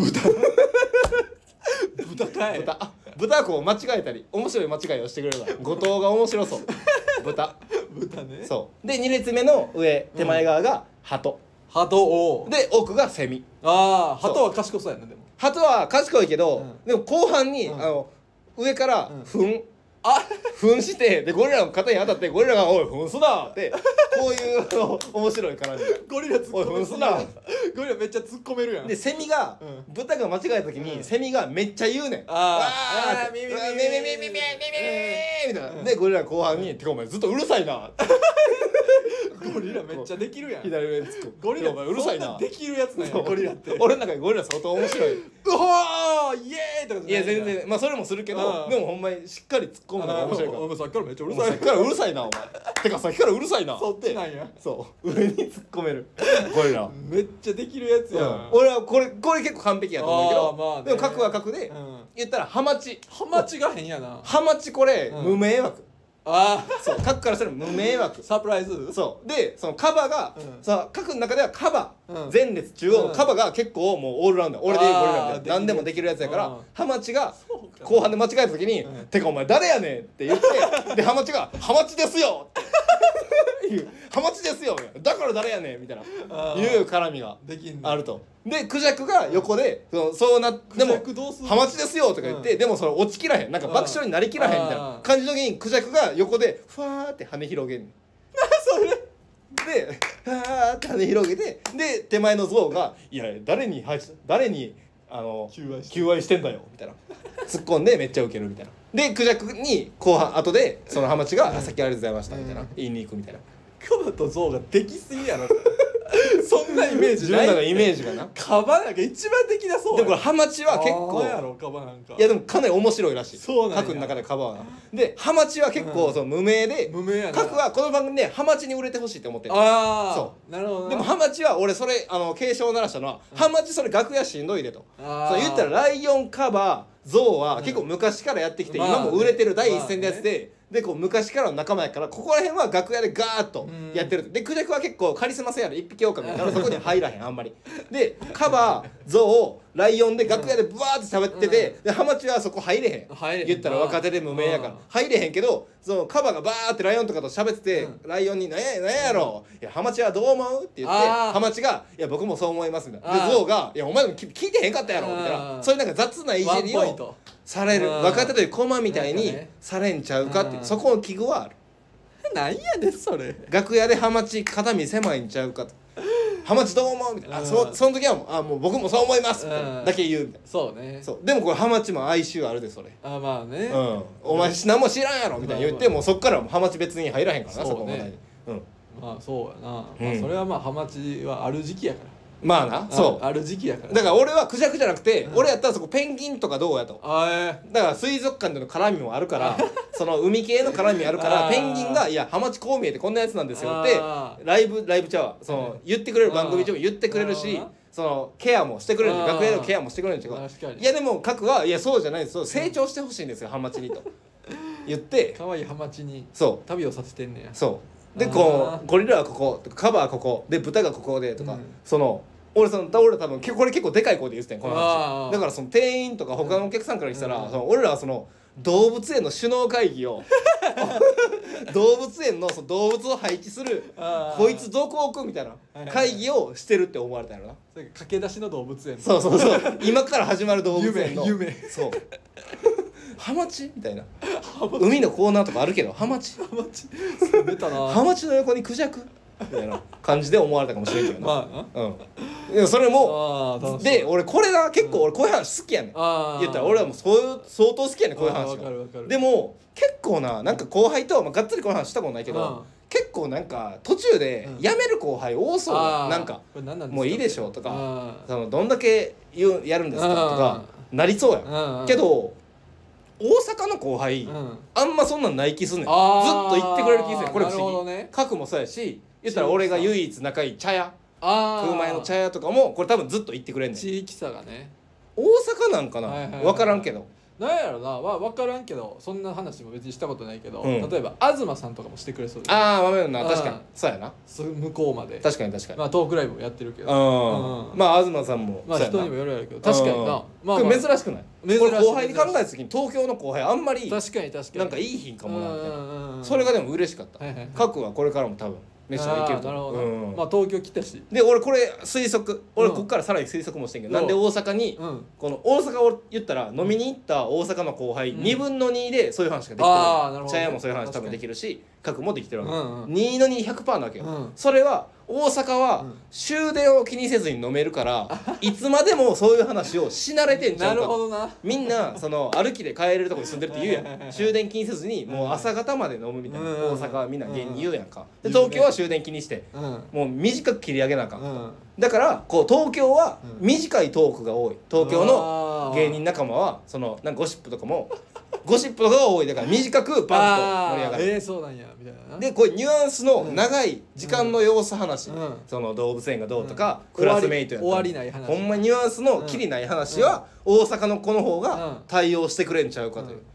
Speaker 2: 豚はこう間違えたり面白い間違いをしてくれるから後藤が面白そう豚
Speaker 1: ね。
Speaker 2: そうで2列目の上手前側が鳩で奥がセミ。
Speaker 1: 鳩は賢そうやな。でも
Speaker 2: 鳩は賢いけどでも後半に上から噴してでゴリラの肩に当たってゴリラが「おい噴すな!」ってこういう面白い感じ
Speaker 1: ゴリラ突っ込める。
Speaker 2: おい噴すな
Speaker 1: ゴリラめっちゃ突っ込めるやん。
Speaker 2: でセミが豚が間違えた時にセミがめっちゃ言うねん。ミみたいなでゴリラ後半に「てかお前ずっとうるさいな」
Speaker 1: ゴリラめっちゃできるやん。
Speaker 2: 左上につく
Speaker 1: ゴリラ
Speaker 2: お前うるさいな
Speaker 1: できるやつなんやゴリラって。
Speaker 2: 俺の中でゴリラ相当面白い。
Speaker 1: うほーイエーイとか
Speaker 2: いや全然まあそれもするけどでもほんまにしっかり突っ込むのが面白いから。
Speaker 1: お前さっきからめっちゃうるさい。
Speaker 2: さっきからうるさいなお前てかさっきからうるさいな
Speaker 1: そっちなんや。
Speaker 2: そう上に突っ込めるゴリラ
Speaker 1: めっちゃできるやつやん。
Speaker 2: 俺はこれ結構完璧やと思うけどでも角は角で言ったらハマチ
Speaker 1: が変やな。
Speaker 2: ハマチこれ無迷惑そうカクからしたら無迷惑
Speaker 1: サプライズ
Speaker 2: そうでそのカバが、さカクの中ではカバ、前列中央のカバが結構もうオールラウンダー、俺でいいゴリラみたいな何でもできるやつやから、ハマチが後半で間違えた時に「てかお前誰やねん」って言ってでハマチが「ハマチですよ」って言う「ハマチですよ」だから誰やねんみたいないう絡みがあると。でクジャクが横でそうなってでも「ハマチですよ」とか言ってでもそれ落ちきらへんなんか爆笑になりきらへんみたいな感じの時にクジャクが横でふわーって羽広げんねんそれでふわーって羽広げてで手前の象が「いや誰に求愛してんだよ」みたいな突っ込んでめっちゃウケるみたいなでクジャクに後半後でそのハマチが「さっきありがとうございました」みたいな言いに行くみたいな
Speaker 1: カバと象ができすぎやろそんなイメージ
Speaker 2: 自分のイメージがな
Speaker 1: カバなんか一番できなそう
Speaker 2: でもこれハマチは結構
Speaker 1: やろカバなんか
Speaker 2: いやでもかなり面白いらしい
Speaker 1: そうなんや
Speaker 2: カクの中でカバはなでハマチは結構その無名でカクはこの番組でハマチに売れてほしいって思ってる
Speaker 1: そうなるほど
Speaker 2: でもハマチは俺それ警鐘を鳴らしたのはハマチそれ楽屋しんどいでとそう言ったらライオンカバ象は結構昔からやってきて今も売れてる第一線のやつででこう昔からの仲間やからここら辺は楽屋でガーッとやってるでクジャクは結構カリスマ性ある一匹狼だからそこに入らへんあんまりでカバ象ライオンで楽屋でブワーって喋っててでハマチはそこ入れへん言ったら若手で無名やから入れへんけどそのカバがバーってライオンとかと喋っててライオンに「何やろいやハマチはどう思う?」って言ってハマチが「いや僕もそう思います」みたいなで象が「いやお前でも聞いてへんかったやろ」みたいなそういうなんか雑ないじりをされる若手というコマみたいにされんちゃうかっていうそこの危惧はある
Speaker 1: なんやでそれ
Speaker 2: 楽屋でハマチ肩身狭いんちゃうかとハマチどう思うみたいなその時はもう僕もそう思いますみたいなだけ言うみたいな
Speaker 1: そうね
Speaker 2: そうでもこれハマチも哀愁あるでそれ
Speaker 1: まあね
Speaker 2: お前何も知らんやろみたいな言ってもうそっからハマチ別に入らへんからなそこまで
Speaker 1: まあそうやなそれはまあハマチはある時期やから
Speaker 2: まあなそう
Speaker 1: ある時期やから
Speaker 2: だから俺はクジャクじゃなくて俺やったらそこペンギンとかどうやとだから水族館での絡みもあるからその海系の絡みあるからペンギンが「いやハマチこう見えてこんなやつなんですよ」ってライブちゃうわその言ってくれる番組中も言ってくれるしそのケアもしてくれるんで楽屋でのケアもしてくれるんですよいやでもカクはいやそうじゃないです成長してほしいんですよハマチにと言って
Speaker 1: 可愛いハマチに旅をさせてんねや
Speaker 2: そうでこうゴリラはここカバはここで豚がここでとかその俺多分これ結構でかい声で言ってたんこの話だからその店員とか他のお客さんからしたら俺らはその動物園の首脳会議を動物園の動物を配置するこいつどこ置くみたいな会議をしてるって思われたよな
Speaker 1: 駆け出しの動物園
Speaker 2: そう今から始まる動物園の夢そうハマチみたいな海のコーナーとかあるけどハマチハマチの横にクジャクみたいな感じで思われたかもしれんけどなまあなそれもで俺これな結構俺こういう話好きやねん言ったら俺はもう相当好きやねんこういう話がでも結構なんか後輩とがっつりこういう話したことないけど結構なんか途中で辞める後輩多そうなんかもういいでしょとかどんだけやるんですかとかなりそうやけど大阪の後輩あんまそんなんない気すんねんずっと言ってくれる気すんねんこれ不思議核もそうやし言ったら俺が唯一仲いい茶屋空前の茶屋とかもこれ多分ずっと言ってくれんねん
Speaker 1: 地域差がね
Speaker 2: 大阪なんかな分からんけど
Speaker 1: なんやろな分からんけどそんな話も別にしたことないけど例えば東さんとかもしてくれそうです
Speaker 2: 豆のな確かにそうやな
Speaker 1: 向こうまで
Speaker 2: 確かにト
Speaker 1: ークライブもやってるけど
Speaker 2: まあ東さんも
Speaker 1: 人にもよるやるけど確かにな
Speaker 2: 珍しくないこれ後輩に考えた時に東京の後輩あんまり
Speaker 1: 確かに
Speaker 2: なんかいい品かもなみたいなそれがでも嬉しかった各はこれからも多分飯がいけると思う
Speaker 1: まあ東京来たし
Speaker 2: で俺これ推測俺こっからさらに推測もしてんけどなんで大阪にこの大阪を言ったら飲みに行った大阪の後輩2分の2でそういう話ができてる茶屋もそういう話多分できるし各もできてるわけ2の2100%なわけよそれは大阪は終電を気にせずに飲めるからいつまでもそういう話をし慣れてんちゃうかみんな歩きで帰れるとこに住んでるって言うやん終電気にせずにもう朝方まで飲むみたいな大阪はみんな芸人言うやんかで東京は終電気にしてもう短く切り上げなあかんだから東京は短いトークが多い東京の芸人仲間はなんかゴシップとかが多いだから短くバンと盛り上がる
Speaker 1: そうなんやみたいな
Speaker 2: でこういうニュアンスの長い時間の様子話動物園がどうとかクラスメイトやった
Speaker 1: 終わりない話
Speaker 2: ほんまにニュアンスのきりない話は大阪の子の方が対応してくれんちゃうかという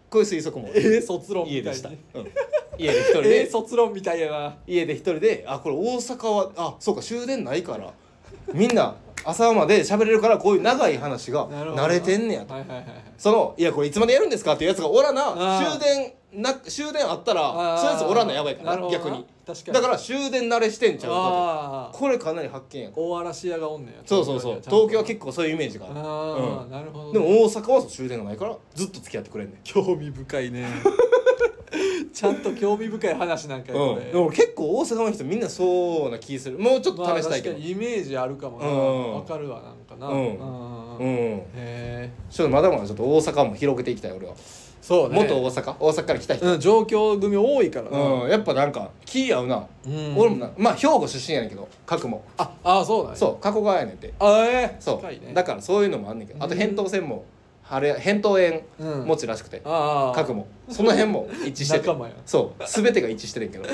Speaker 2: こういう推測も
Speaker 1: 卒論みたい
Speaker 2: に家で一人で
Speaker 1: 卒論みたいやな。
Speaker 2: 家で一人でこれ大阪はそうか終電ないからみんな朝まで喋れるからこういう長い話が慣れてんねやと。いやこれいつまでやるんですかっていうやつがおらな終電あったらそういうやつおらんのやばいから逆に。だから終電慣れしてんちゃうかと。これかなり発見や。
Speaker 1: 大嵐屋がおんねや。
Speaker 2: そう東京は結構そういうイメージがある。
Speaker 1: なるほど。
Speaker 2: でも大阪は終電がないからずっと付き合ってくれんねん。
Speaker 1: 興味深いね。ちゃんと興味深い話なんかよこれ。
Speaker 2: でも結構大阪の人みんなそうな気する。もうちょっと試したいけど。
Speaker 1: 確かにイメージあるかもな。わかるわなんかな。へえ。
Speaker 2: ちょっとまだまだちょっと大阪も広げていきたい俺は。
Speaker 1: そうね。
Speaker 2: 元大阪から来た人。
Speaker 1: 上京組多いからな。
Speaker 2: やっぱなんか気合うな。俺もまあ兵庫出身やねんけど各も。
Speaker 1: そうだね。
Speaker 2: そう加古川やねんて。そうだからそういうのもあんねんけど、あと扁桃腺も扁桃炎持ちらしくて各もその辺も一致しててそう全てが一致してるんけど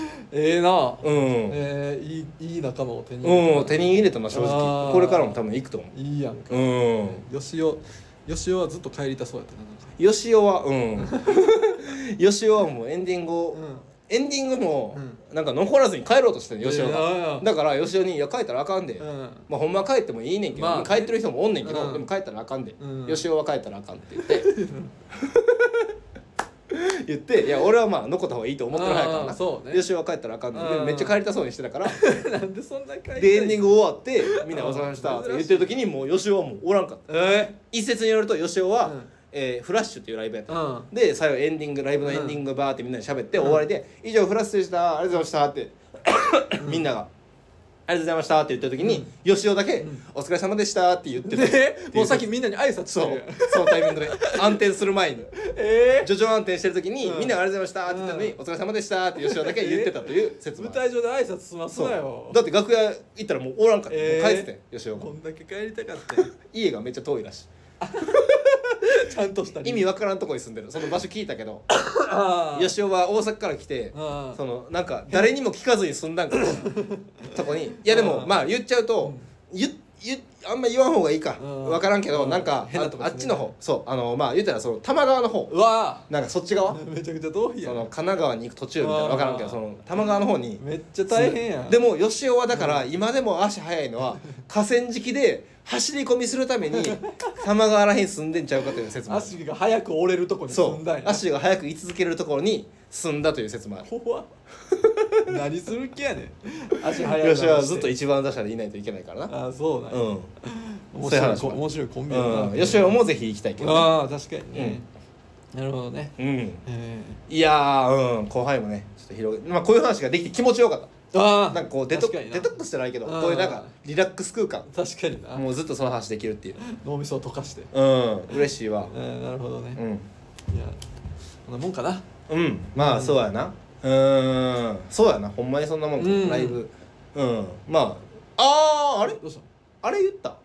Speaker 1: いい仲間を手
Speaker 2: に入れたの正直これからも多分行くと思う。
Speaker 1: いいやんか。吉尾はずっと帰りたそうやったな。
Speaker 2: 吉尾はもうエンディングもなんか残らずに帰ろうとしてる吉尾が。だから吉尾に「いや帰ったらあかんで」まあほんまは帰ってもいいねんけど帰ってる人もおんねんけどでも帰ったらあかんで吉尾は帰ったらあかんって言っていや俺はまあ残った方がいいと思ってる派やからな。吉尾は帰ったらあかんねんでめっちゃ帰りたそうにしてたから
Speaker 1: なんでそんな帰りたい。
Speaker 2: でエンディング終わってみんなお疲れ様でしたって言ってる時にもう吉尾はもうおらんかった。一説によると吉尾はフラッシュっていうライブやった、で最後ライブのエンディングバーってみんなで喋って終わりで「以上フラッシュでしたありがとうございました」ってみんなが「ありがとうございました」って言った時に吉尾だけ「お疲れ様でした」って言ってた。
Speaker 1: もうさっきみんなに挨拶してる。
Speaker 2: そのタイミングで暗転する前に徐々暗転してる時にみんなが「ありがとうございました」って言ったのに「お疲れ様でした」って吉尾だけ言ってたという説もある。
Speaker 1: 舞台上で挨拶済ますなよ。
Speaker 2: だって楽屋行ったらもうおらんかった。帰ってて吉尾が
Speaker 1: こんだけ帰りたかった
Speaker 2: 家がめっちゃ遠いらしい。
Speaker 1: ちゃんとした
Speaker 2: 意味わからんとこに住んでる。その場所聞いたけど吉尾は大阪から来てなんか誰にも聞かずに住んだんかなとこにいやでもまあ言っちゃうとあんま言わん方がいいかわからんけどなんかあっちの方そうまあ言ったらその多摩川の方なんかそっち側
Speaker 1: めちゃくちゃ遠いやん。
Speaker 2: 神奈川に行く途中みたいなわからんけどその多摩川の方に
Speaker 1: めっちゃ大変やん。
Speaker 2: でも吉尾はだから今でも足速いのは河川敷で走り込みするために多摩川らへん住んでんちゃうかという説もある。
Speaker 1: 足が早く折れるとこに住んだんや。
Speaker 2: 足が早く居続けるところに住んだという説もある。
Speaker 1: 怖っ何する気やねん。足早い
Speaker 2: 吉尾はずっと一番打者でいないといけないからな。
Speaker 1: そうなんや。面白いコンビやな。
Speaker 2: 吉尾もぜひ行きたいけど
Speaker 1: 確かにね。なるほどね。
Speaker 2: いや後輩もねちょっと広げこういう話ができて気持ちよかった。なんかこうデトックスじゃないけどこういうなんかリラックス空間
Speaker 1: 確かにな。
Speaker 2: もうずっとその話できるっていう
Speaker 1: 脳みそを溶かして
Speaker 2: 嬉しいわ。
Speaker 1: なるほどね。いやこんなもんかな。
Speaker 2: まあそうやな。そうやなほんまにそんなもんかライブ。まああれ
Speaker 1: どうしたの。
Speaker 2: あれ言った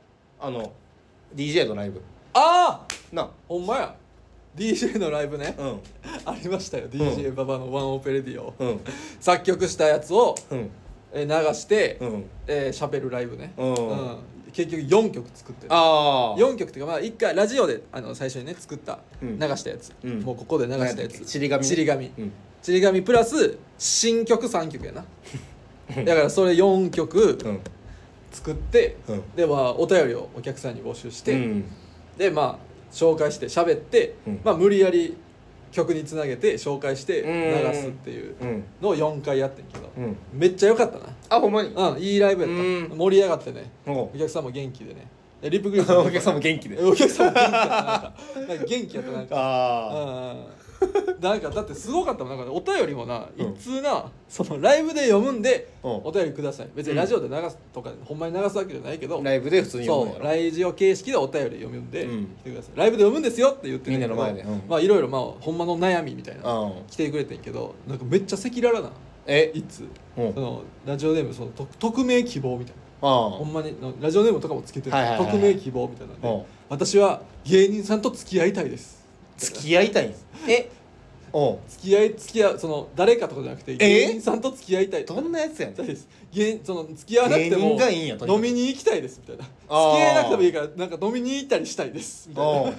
Speaker 2: DJ のライブな
Speaker 1: ほんまや。DJ のライブね、ありましたよ。 DJ 馬場のワンオペレディオ作曲したやつを流して喋るライブね。結局4曲作ってる。4曲っていうかまあ1回ラジオで最初にね作った流したやつもうここで流したやつちり紙プラス新曲3曲やなだからそれ4曲作ってでまあお便りをお客さんに募集してでまあ紹介して喋ってまあ無理やり曲につなげて紹介して流すっていうのを4回やってんけどめっちゃ良かったな。
Speaker 2: ほんまに
Speaker 1: いいライブやった。盛り上がってねお客さんも元気でねリップグリップ
Speaker 2: お客さんも元気で
Speaker 1: お客さんも元気やった元気やったなんかなんかだってすごかったもん。なんかお便りもな一通なそのライブで読むんでお便りください。別にラジオで流すとかほんまに流すわけじゃないけど
Speaker 2: ライブで普通に読むんやろ。
Speaker 1: ラジオ形式でお便り読むんで来てください。ライブで読むんですよって言って
Speaker 2: みんなの前で
Speaker 1: まあいろいろまあほんまの悩みみたいな来てくれてんけどなんかめっちゃ赤裸々な一通そのラジオネームその匿名希望みたいなほんまにラジオネームとかもつけてる匿名希望みたいなんで私は芸人さんと付き合いたいです。
Speaker 2: 付き合いたいん
Speaker 1: 付き合うその誰かとかじゃなくて芸人さんと付き合いたい。
Speaker 2: どんなやつやねん。
Speaker 1: その付き合わなくても飲みに行きたいですみたいな。付き合えなくてもいいからなんか飲みに行ったりしたいですみたいな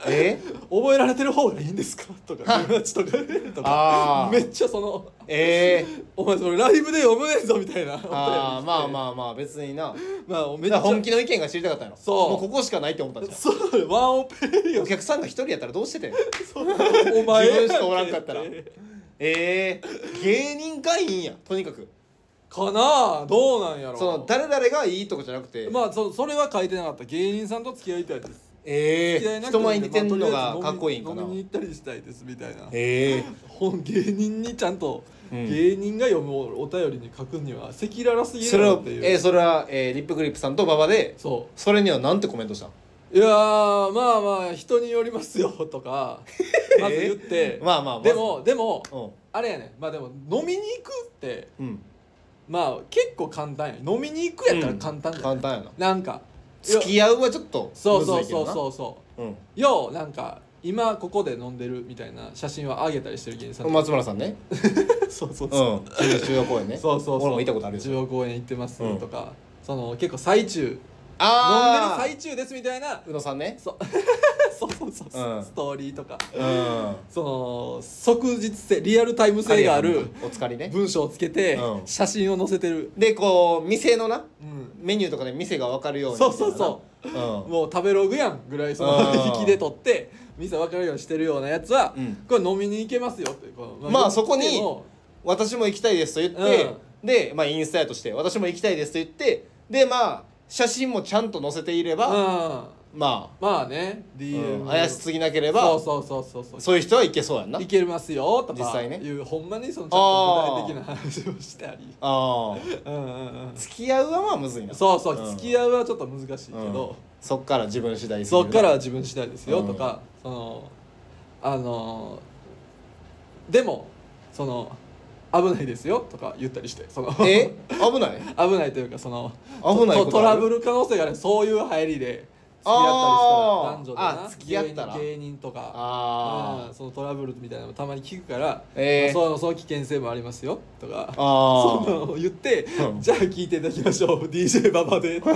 Speaker 1: 覚えられてる方がいいんですかとか友達とかめっちゃそのお前それライブで読むねんぞみたいな。
Speaker 2: まあ別にな、めっちゃ本気の意見が知りたかったの。そうもうここしかないって思ったんじゃん。
Speaker 1: そうワンオペレリオ
Speaker 2: お客さんが一人やったらどうしててん
Speaker 1: お前
Speaker 2: 自分しかおらんかったら芸人がいいんやとにかく
Speaker 1: かな。どうなんやろ。
Speaker 2: その誰々がいいとかじゃなくて
Speaker 1: それは書いてなかった。芸人さんと付き合いたいです。
Speaker 2: 人前に出てんのがかっこいいんかな。
Speaker 1: 飲みに行ったりしたいですみたいな。芸人にちゃんと、芸人が読むお便りに書くには赤裸々すぎるなっていう。
Speaker 2: それはリップグリップさんと馬場でそれにはなんてコメントしたん？
Speaker 1: いやまあ人によりますよとかまず言ってでもあれやね。でも飲みに行くって結構簡単や。飲みに行くやったら簡単じゃない？
Speaker 2: 簡単やな。
Speaker 1: なんか
Speaker 2: 付き合うはちょっと
Speaker 1: そうようなんか今ここで飲んでるみたいな写真を上げたりしてる芸人さん。
Speaker 2: 松村さんね。
Speaker 1: そう
Speaker 2: 中央公園ね。俺も行ったことあるよ。
Speaker 1: 中央公園行ってますとか、その結構最中飲んでる最中ですみたいな。
Speaker 2: 宇野さんね。
Speaker 1: そうストーリーとかその即日性リアルタイム性がある
Speaker 2: おつかりね
Speaker 1: 文章をつけて写真を載せてる。
Speaker 2: でこう店のなメニューとかで店が分かるように。
Speaker 1: もう食べログやんぐらいその引きで撮って店分かるようにしてるようなやつはこれ飲みに行けますよって。
Speaker 2: そこに私も行きたいですと言ってでインスタやとして私も行きたいですと言ってで写真もちゃんと載せていれば
Speaker 1: ね DM
Speaker 2: 怪しすぎなければそういう人はいけそうやんな。
Speaker 1: いけますよとか
Speaker 2: 実際ね
Speaker 1: いうほんまにそのちゃんと具体的な話をしたり。
Speaker 2: 付き合うはむずいな。
Speaker 1: 付き合うはちょっと難しいけど
Speaker 2: そっから自分次第
Speaker 1: そっから自分次第ですよとかそのでもその危ないですよとか言ったりしてその
Speaker 2: 危ない
Speaker 1: 危ないというかその
Speaker 2: 危ない
Speaker 1: トラブル可能性がある。そういう入りで付き合ったりしたら男女でな
Speaker 2: 付き合ったら
Speaker 1: 芸人とかそのトラブルみたいなのもたまに聞くからその危険性もありますよとかその言ってじゃあ聞いていただきましょう DJ 馬場で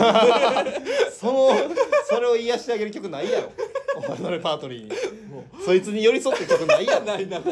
Speaker 2: それを癒してあげる曲ないやろお前のレパートリーにそいつに寄り添って曲ないやろ
Speaker 1: ないな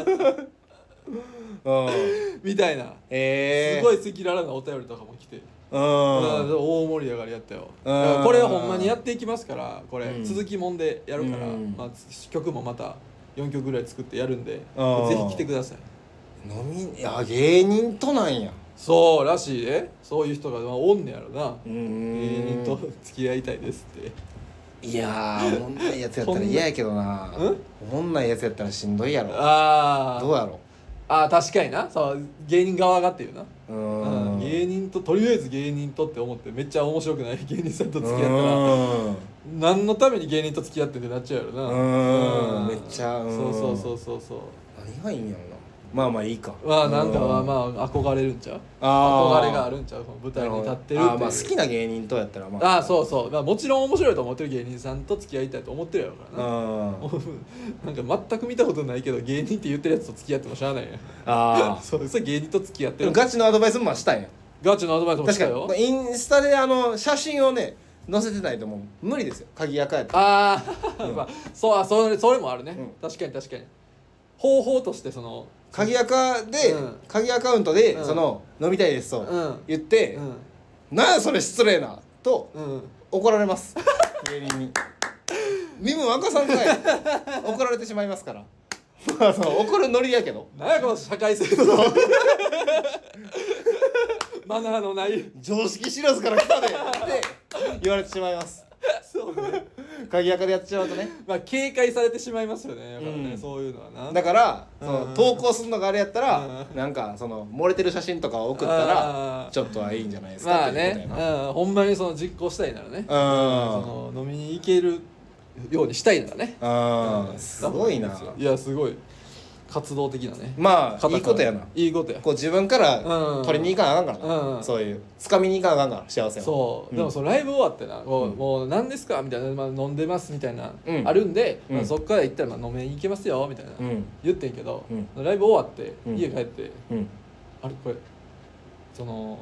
Speaker 1: みたいなすごい赤裸々なお便りとかも来て大盛り上がりやったよ。これはほんまにやっていきますからこれ続きもんでやるから曲もまた4曲ぐらい作ってやるんでぜひ来てください。
Speaker 2: 芸人となんや。
Speaker 1: そうらしいで。そういう人がおんねやろな。芸人と付き合いたいですって。
Speaker 2: いやおもんないやつやったら嫌やけどな。おもんないやつやったらしんどいやろ。どうやろ。
Speaker 1: 確かにな。そう芸人側がっていうな。芸人ととりあえず芸人とって思ってめっちゃ面白くない芸人さんと付き合ったら何のために芸人と付き合ってってなっちゃうやろ
Speaker 2: な。めっちゃ
Speaker 1: そう
Speaker 2: 何がいいんやろな。まあいいか。
Speaker 1: なんか憧れるんちゃう。憧れがあるんちゃう。この舞台に立ってるっていう
Speaker 2: 好きな芸人とやったら
Speaker 1: そうもちろん面白いと思ってる芸人さんと付き合いたいと思ってるやろからな。なんか全く見たことないけど芸人って言ってるやつと付き合ってもしゃあないやん。それ芸人と付き合ってる。
Speaker 2: ガチのアドバイスもしたんや。
Speaker 1: ガチのアドバイスもしたよ。
Speaker 2: 確かにインスタで写真をね載せてないともう無理ですよ。鍵垢やったら。
Speaker 1: それもあるね。確かに方法としてその
Speaker 2: 鍵垢で鍵アカウントでその飲みたいですと言ってなんやそれ失礼なと怒られます芸人に。身分明かさんかい怒られてしまいますから怒るノリやけど
Speaker 1: なんやこの社会制度マナーのない
Speaker 2: 常識知らずから来たでって言われてしまいます。
Speaker 1: そうね
Speaker 2: 鍵垢でやっちゃうとね
Speaker 1: 警戒されてしまいますよね。だからねそういうのはな。
Speaker 2: だから投稿するのがあれやったらなんかその漏れてる写真とかを送ったらちょっとはいいんじゃないですかっていうことやな。
Speaker 1: ほんまにその実行したいならねその飲みに行けるようにしたいならね。
Speaker 2: すごいな。
Speaker 1: いやすごい活動的なね。
Speaker 2: いいことやな。
Speaker 1: いいことや。
Speaker 2: こう自分から取りに行かなあかんからな。そういう掴みに行かなあかんから幸せ
Speaker 1: を。でもそのライブ終わってなもう何ですかみたいな飲んでますみたいなあるんでそっから行ったら飲みに行けますよみたいな言ってんけどライブ終わって家帰ってあれこれその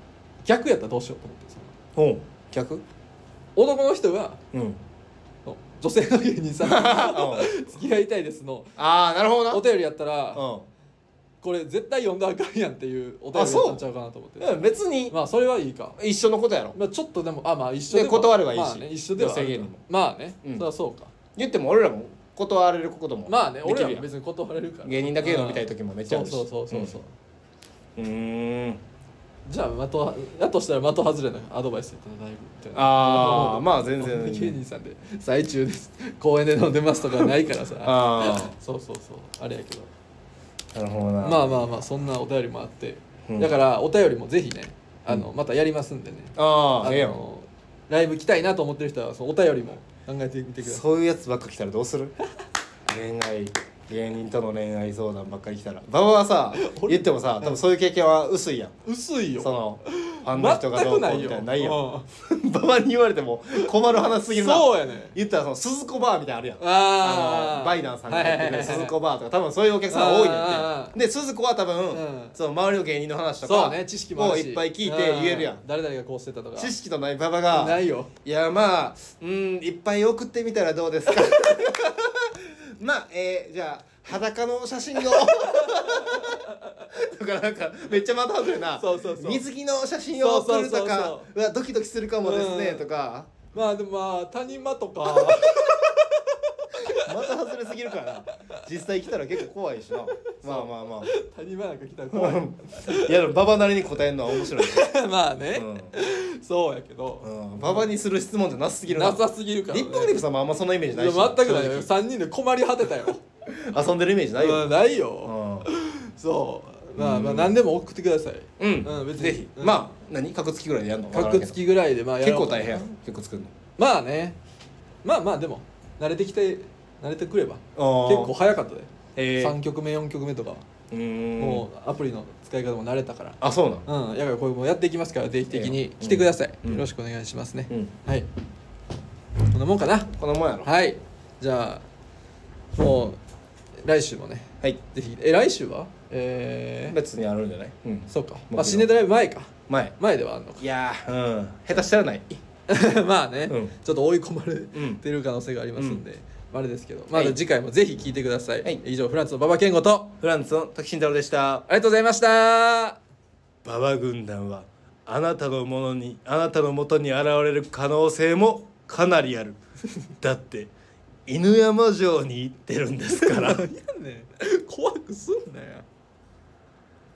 Speaker 1: 逆やったらどうしようと思って。
Speaker 2: 逆？
Speaker 1: 男の人が女性の芸人さん付き合いたいですの
Speaker 2: ああなるほどな
Speaker 1: お便りやったら、
Speaker 2: うん
Speaker 1: これ絶対読んだらあかんやんっていうお便りだったんちゃうかなと思って
Speaker 2: 別に
Speaker 1: まあそれはいいか
Speaker 2: 一緒のことやろ、
Speaker 1: まあ、ちょっとでもまあ一緒で
Speaker 2: で断ればいいし、
Speaker 1: まあね、一緒ではある
Speaker 2: 女性芸人も
Speaker 1: まあね、それはそうか
Speaker 2: 言っても俺らも断れることも
Speaker 1: まあね
Speaker 2: できるやん
Speaker 1: 俺らも別に断れるから
Speaker 2: 芸人だけ飲みたい時もめっちゃあるし
Speaker 1: そう
Speaker 2: じ
Speaker 1: ゃあやとしたら的外れなアドバイスやったらだいぶみたいな
Speaker 2: ああまあ全然
Speaker 1: 芸人さんで最中です公園で飲んでますとかないからさそうあれやけど
Speaker 2: なるほどな
Speaker 1: まあそんなお便りもあって、だからお便りもぜひねまたやりますんでねライブ来たいなと思ってる人はそのお便りも考えてみてください。
Speaker 2: そういうやつばっか来たらどうする芸人との恋愛相談ばっかり来たら馬場はさ言ってもさ多分そういう経験は薄いやん
Speaker 1: 薄いよ
Speaker 2: そのファンの人がどうこうみたいなないやん
Speaker 1: 馬
Speaker 2: 場に言われても困る話すぎるな
Speaker 1: そうやね
Speaker 2: 言ったらその鈴子バーみたいなのあるやんバイダンさんがやってる鈴子バーとか多分そういうお客さん多いねんで鈴子は多分その周りの芸人の話とか
Speaker 1: 知識も
Speaker 2: いっぱい聞いて言えるやん
Speaker 1: 誰々がこうしてたとか
Speaker 2: 知識のない馬場が
Speaker 1: ないよ
Speaker 2: いやまあいっぱい送ってみたらどうですかまあじゃあ裸の写真をとかなんかめっちゃまた外れな水着の写真を送るとかうわドキドキするかもですねとか
Speaker 1: まあでも谷間とか
Speaker 2: また外れすぎるからな実際来たら結構怖いしなまあ
Speaker 1: 谷間なんか来たら怖い
Speaker 2: いや馬場なりに答えるのは面白い
Speaker 1: まあねそうやけど
Speaker 2: 馬場にする質問じゃなさすぎる
Speaker 1: なさすぎるから
Speaker 2: リップグリップさんもあんまそんなイメージないし
Speaker 1: 全くないよ3人で困り果てたよ
Speaker 2: 遊んでるイメージないよ
Speaker 1: ないよそうまあ何でも送ってください
Speaker 2: 別にぜひまあ何格付きぐらいでやるの
Speaker 1: 格付きぐらいで
Speaker 2: 結構大変や結構作るの
Speaker 1: まあねまあでも慣れてくれば結構早かったで3曲目4曲目とかもうアプリの使い方も慣れたから
Speaker 2: あそうなん
Speaker 1: やからこれもやっていきますから定期的に来てくださいよろしくお願いしますねはいこんなもんかな
Speaker 2: こんなもんやろ
Speaker 1: はいじゃあもう来週もねぜひ来週は
Speaker 2: 別にあるんじゃない
Speaker 1: そうかまあシネタライブ前か前ではあるのか
Speaker 2: いや下手したらない
Speaker 1: まあねちょっと追い込まれてる可能性がありますんであれですけどまだ次回もぜひ聞いてください以上フランツの馬場健吾と
Speaker 2: フランツの滝慎太郎でした
Speaker 1: ありがとうございました
Speaker 2: 馬場軍団はあなたのもとに現れる可能性もかなりあるだって犬山城に行ってるんですから
Speaker 1: 何やねん怖くすんなよ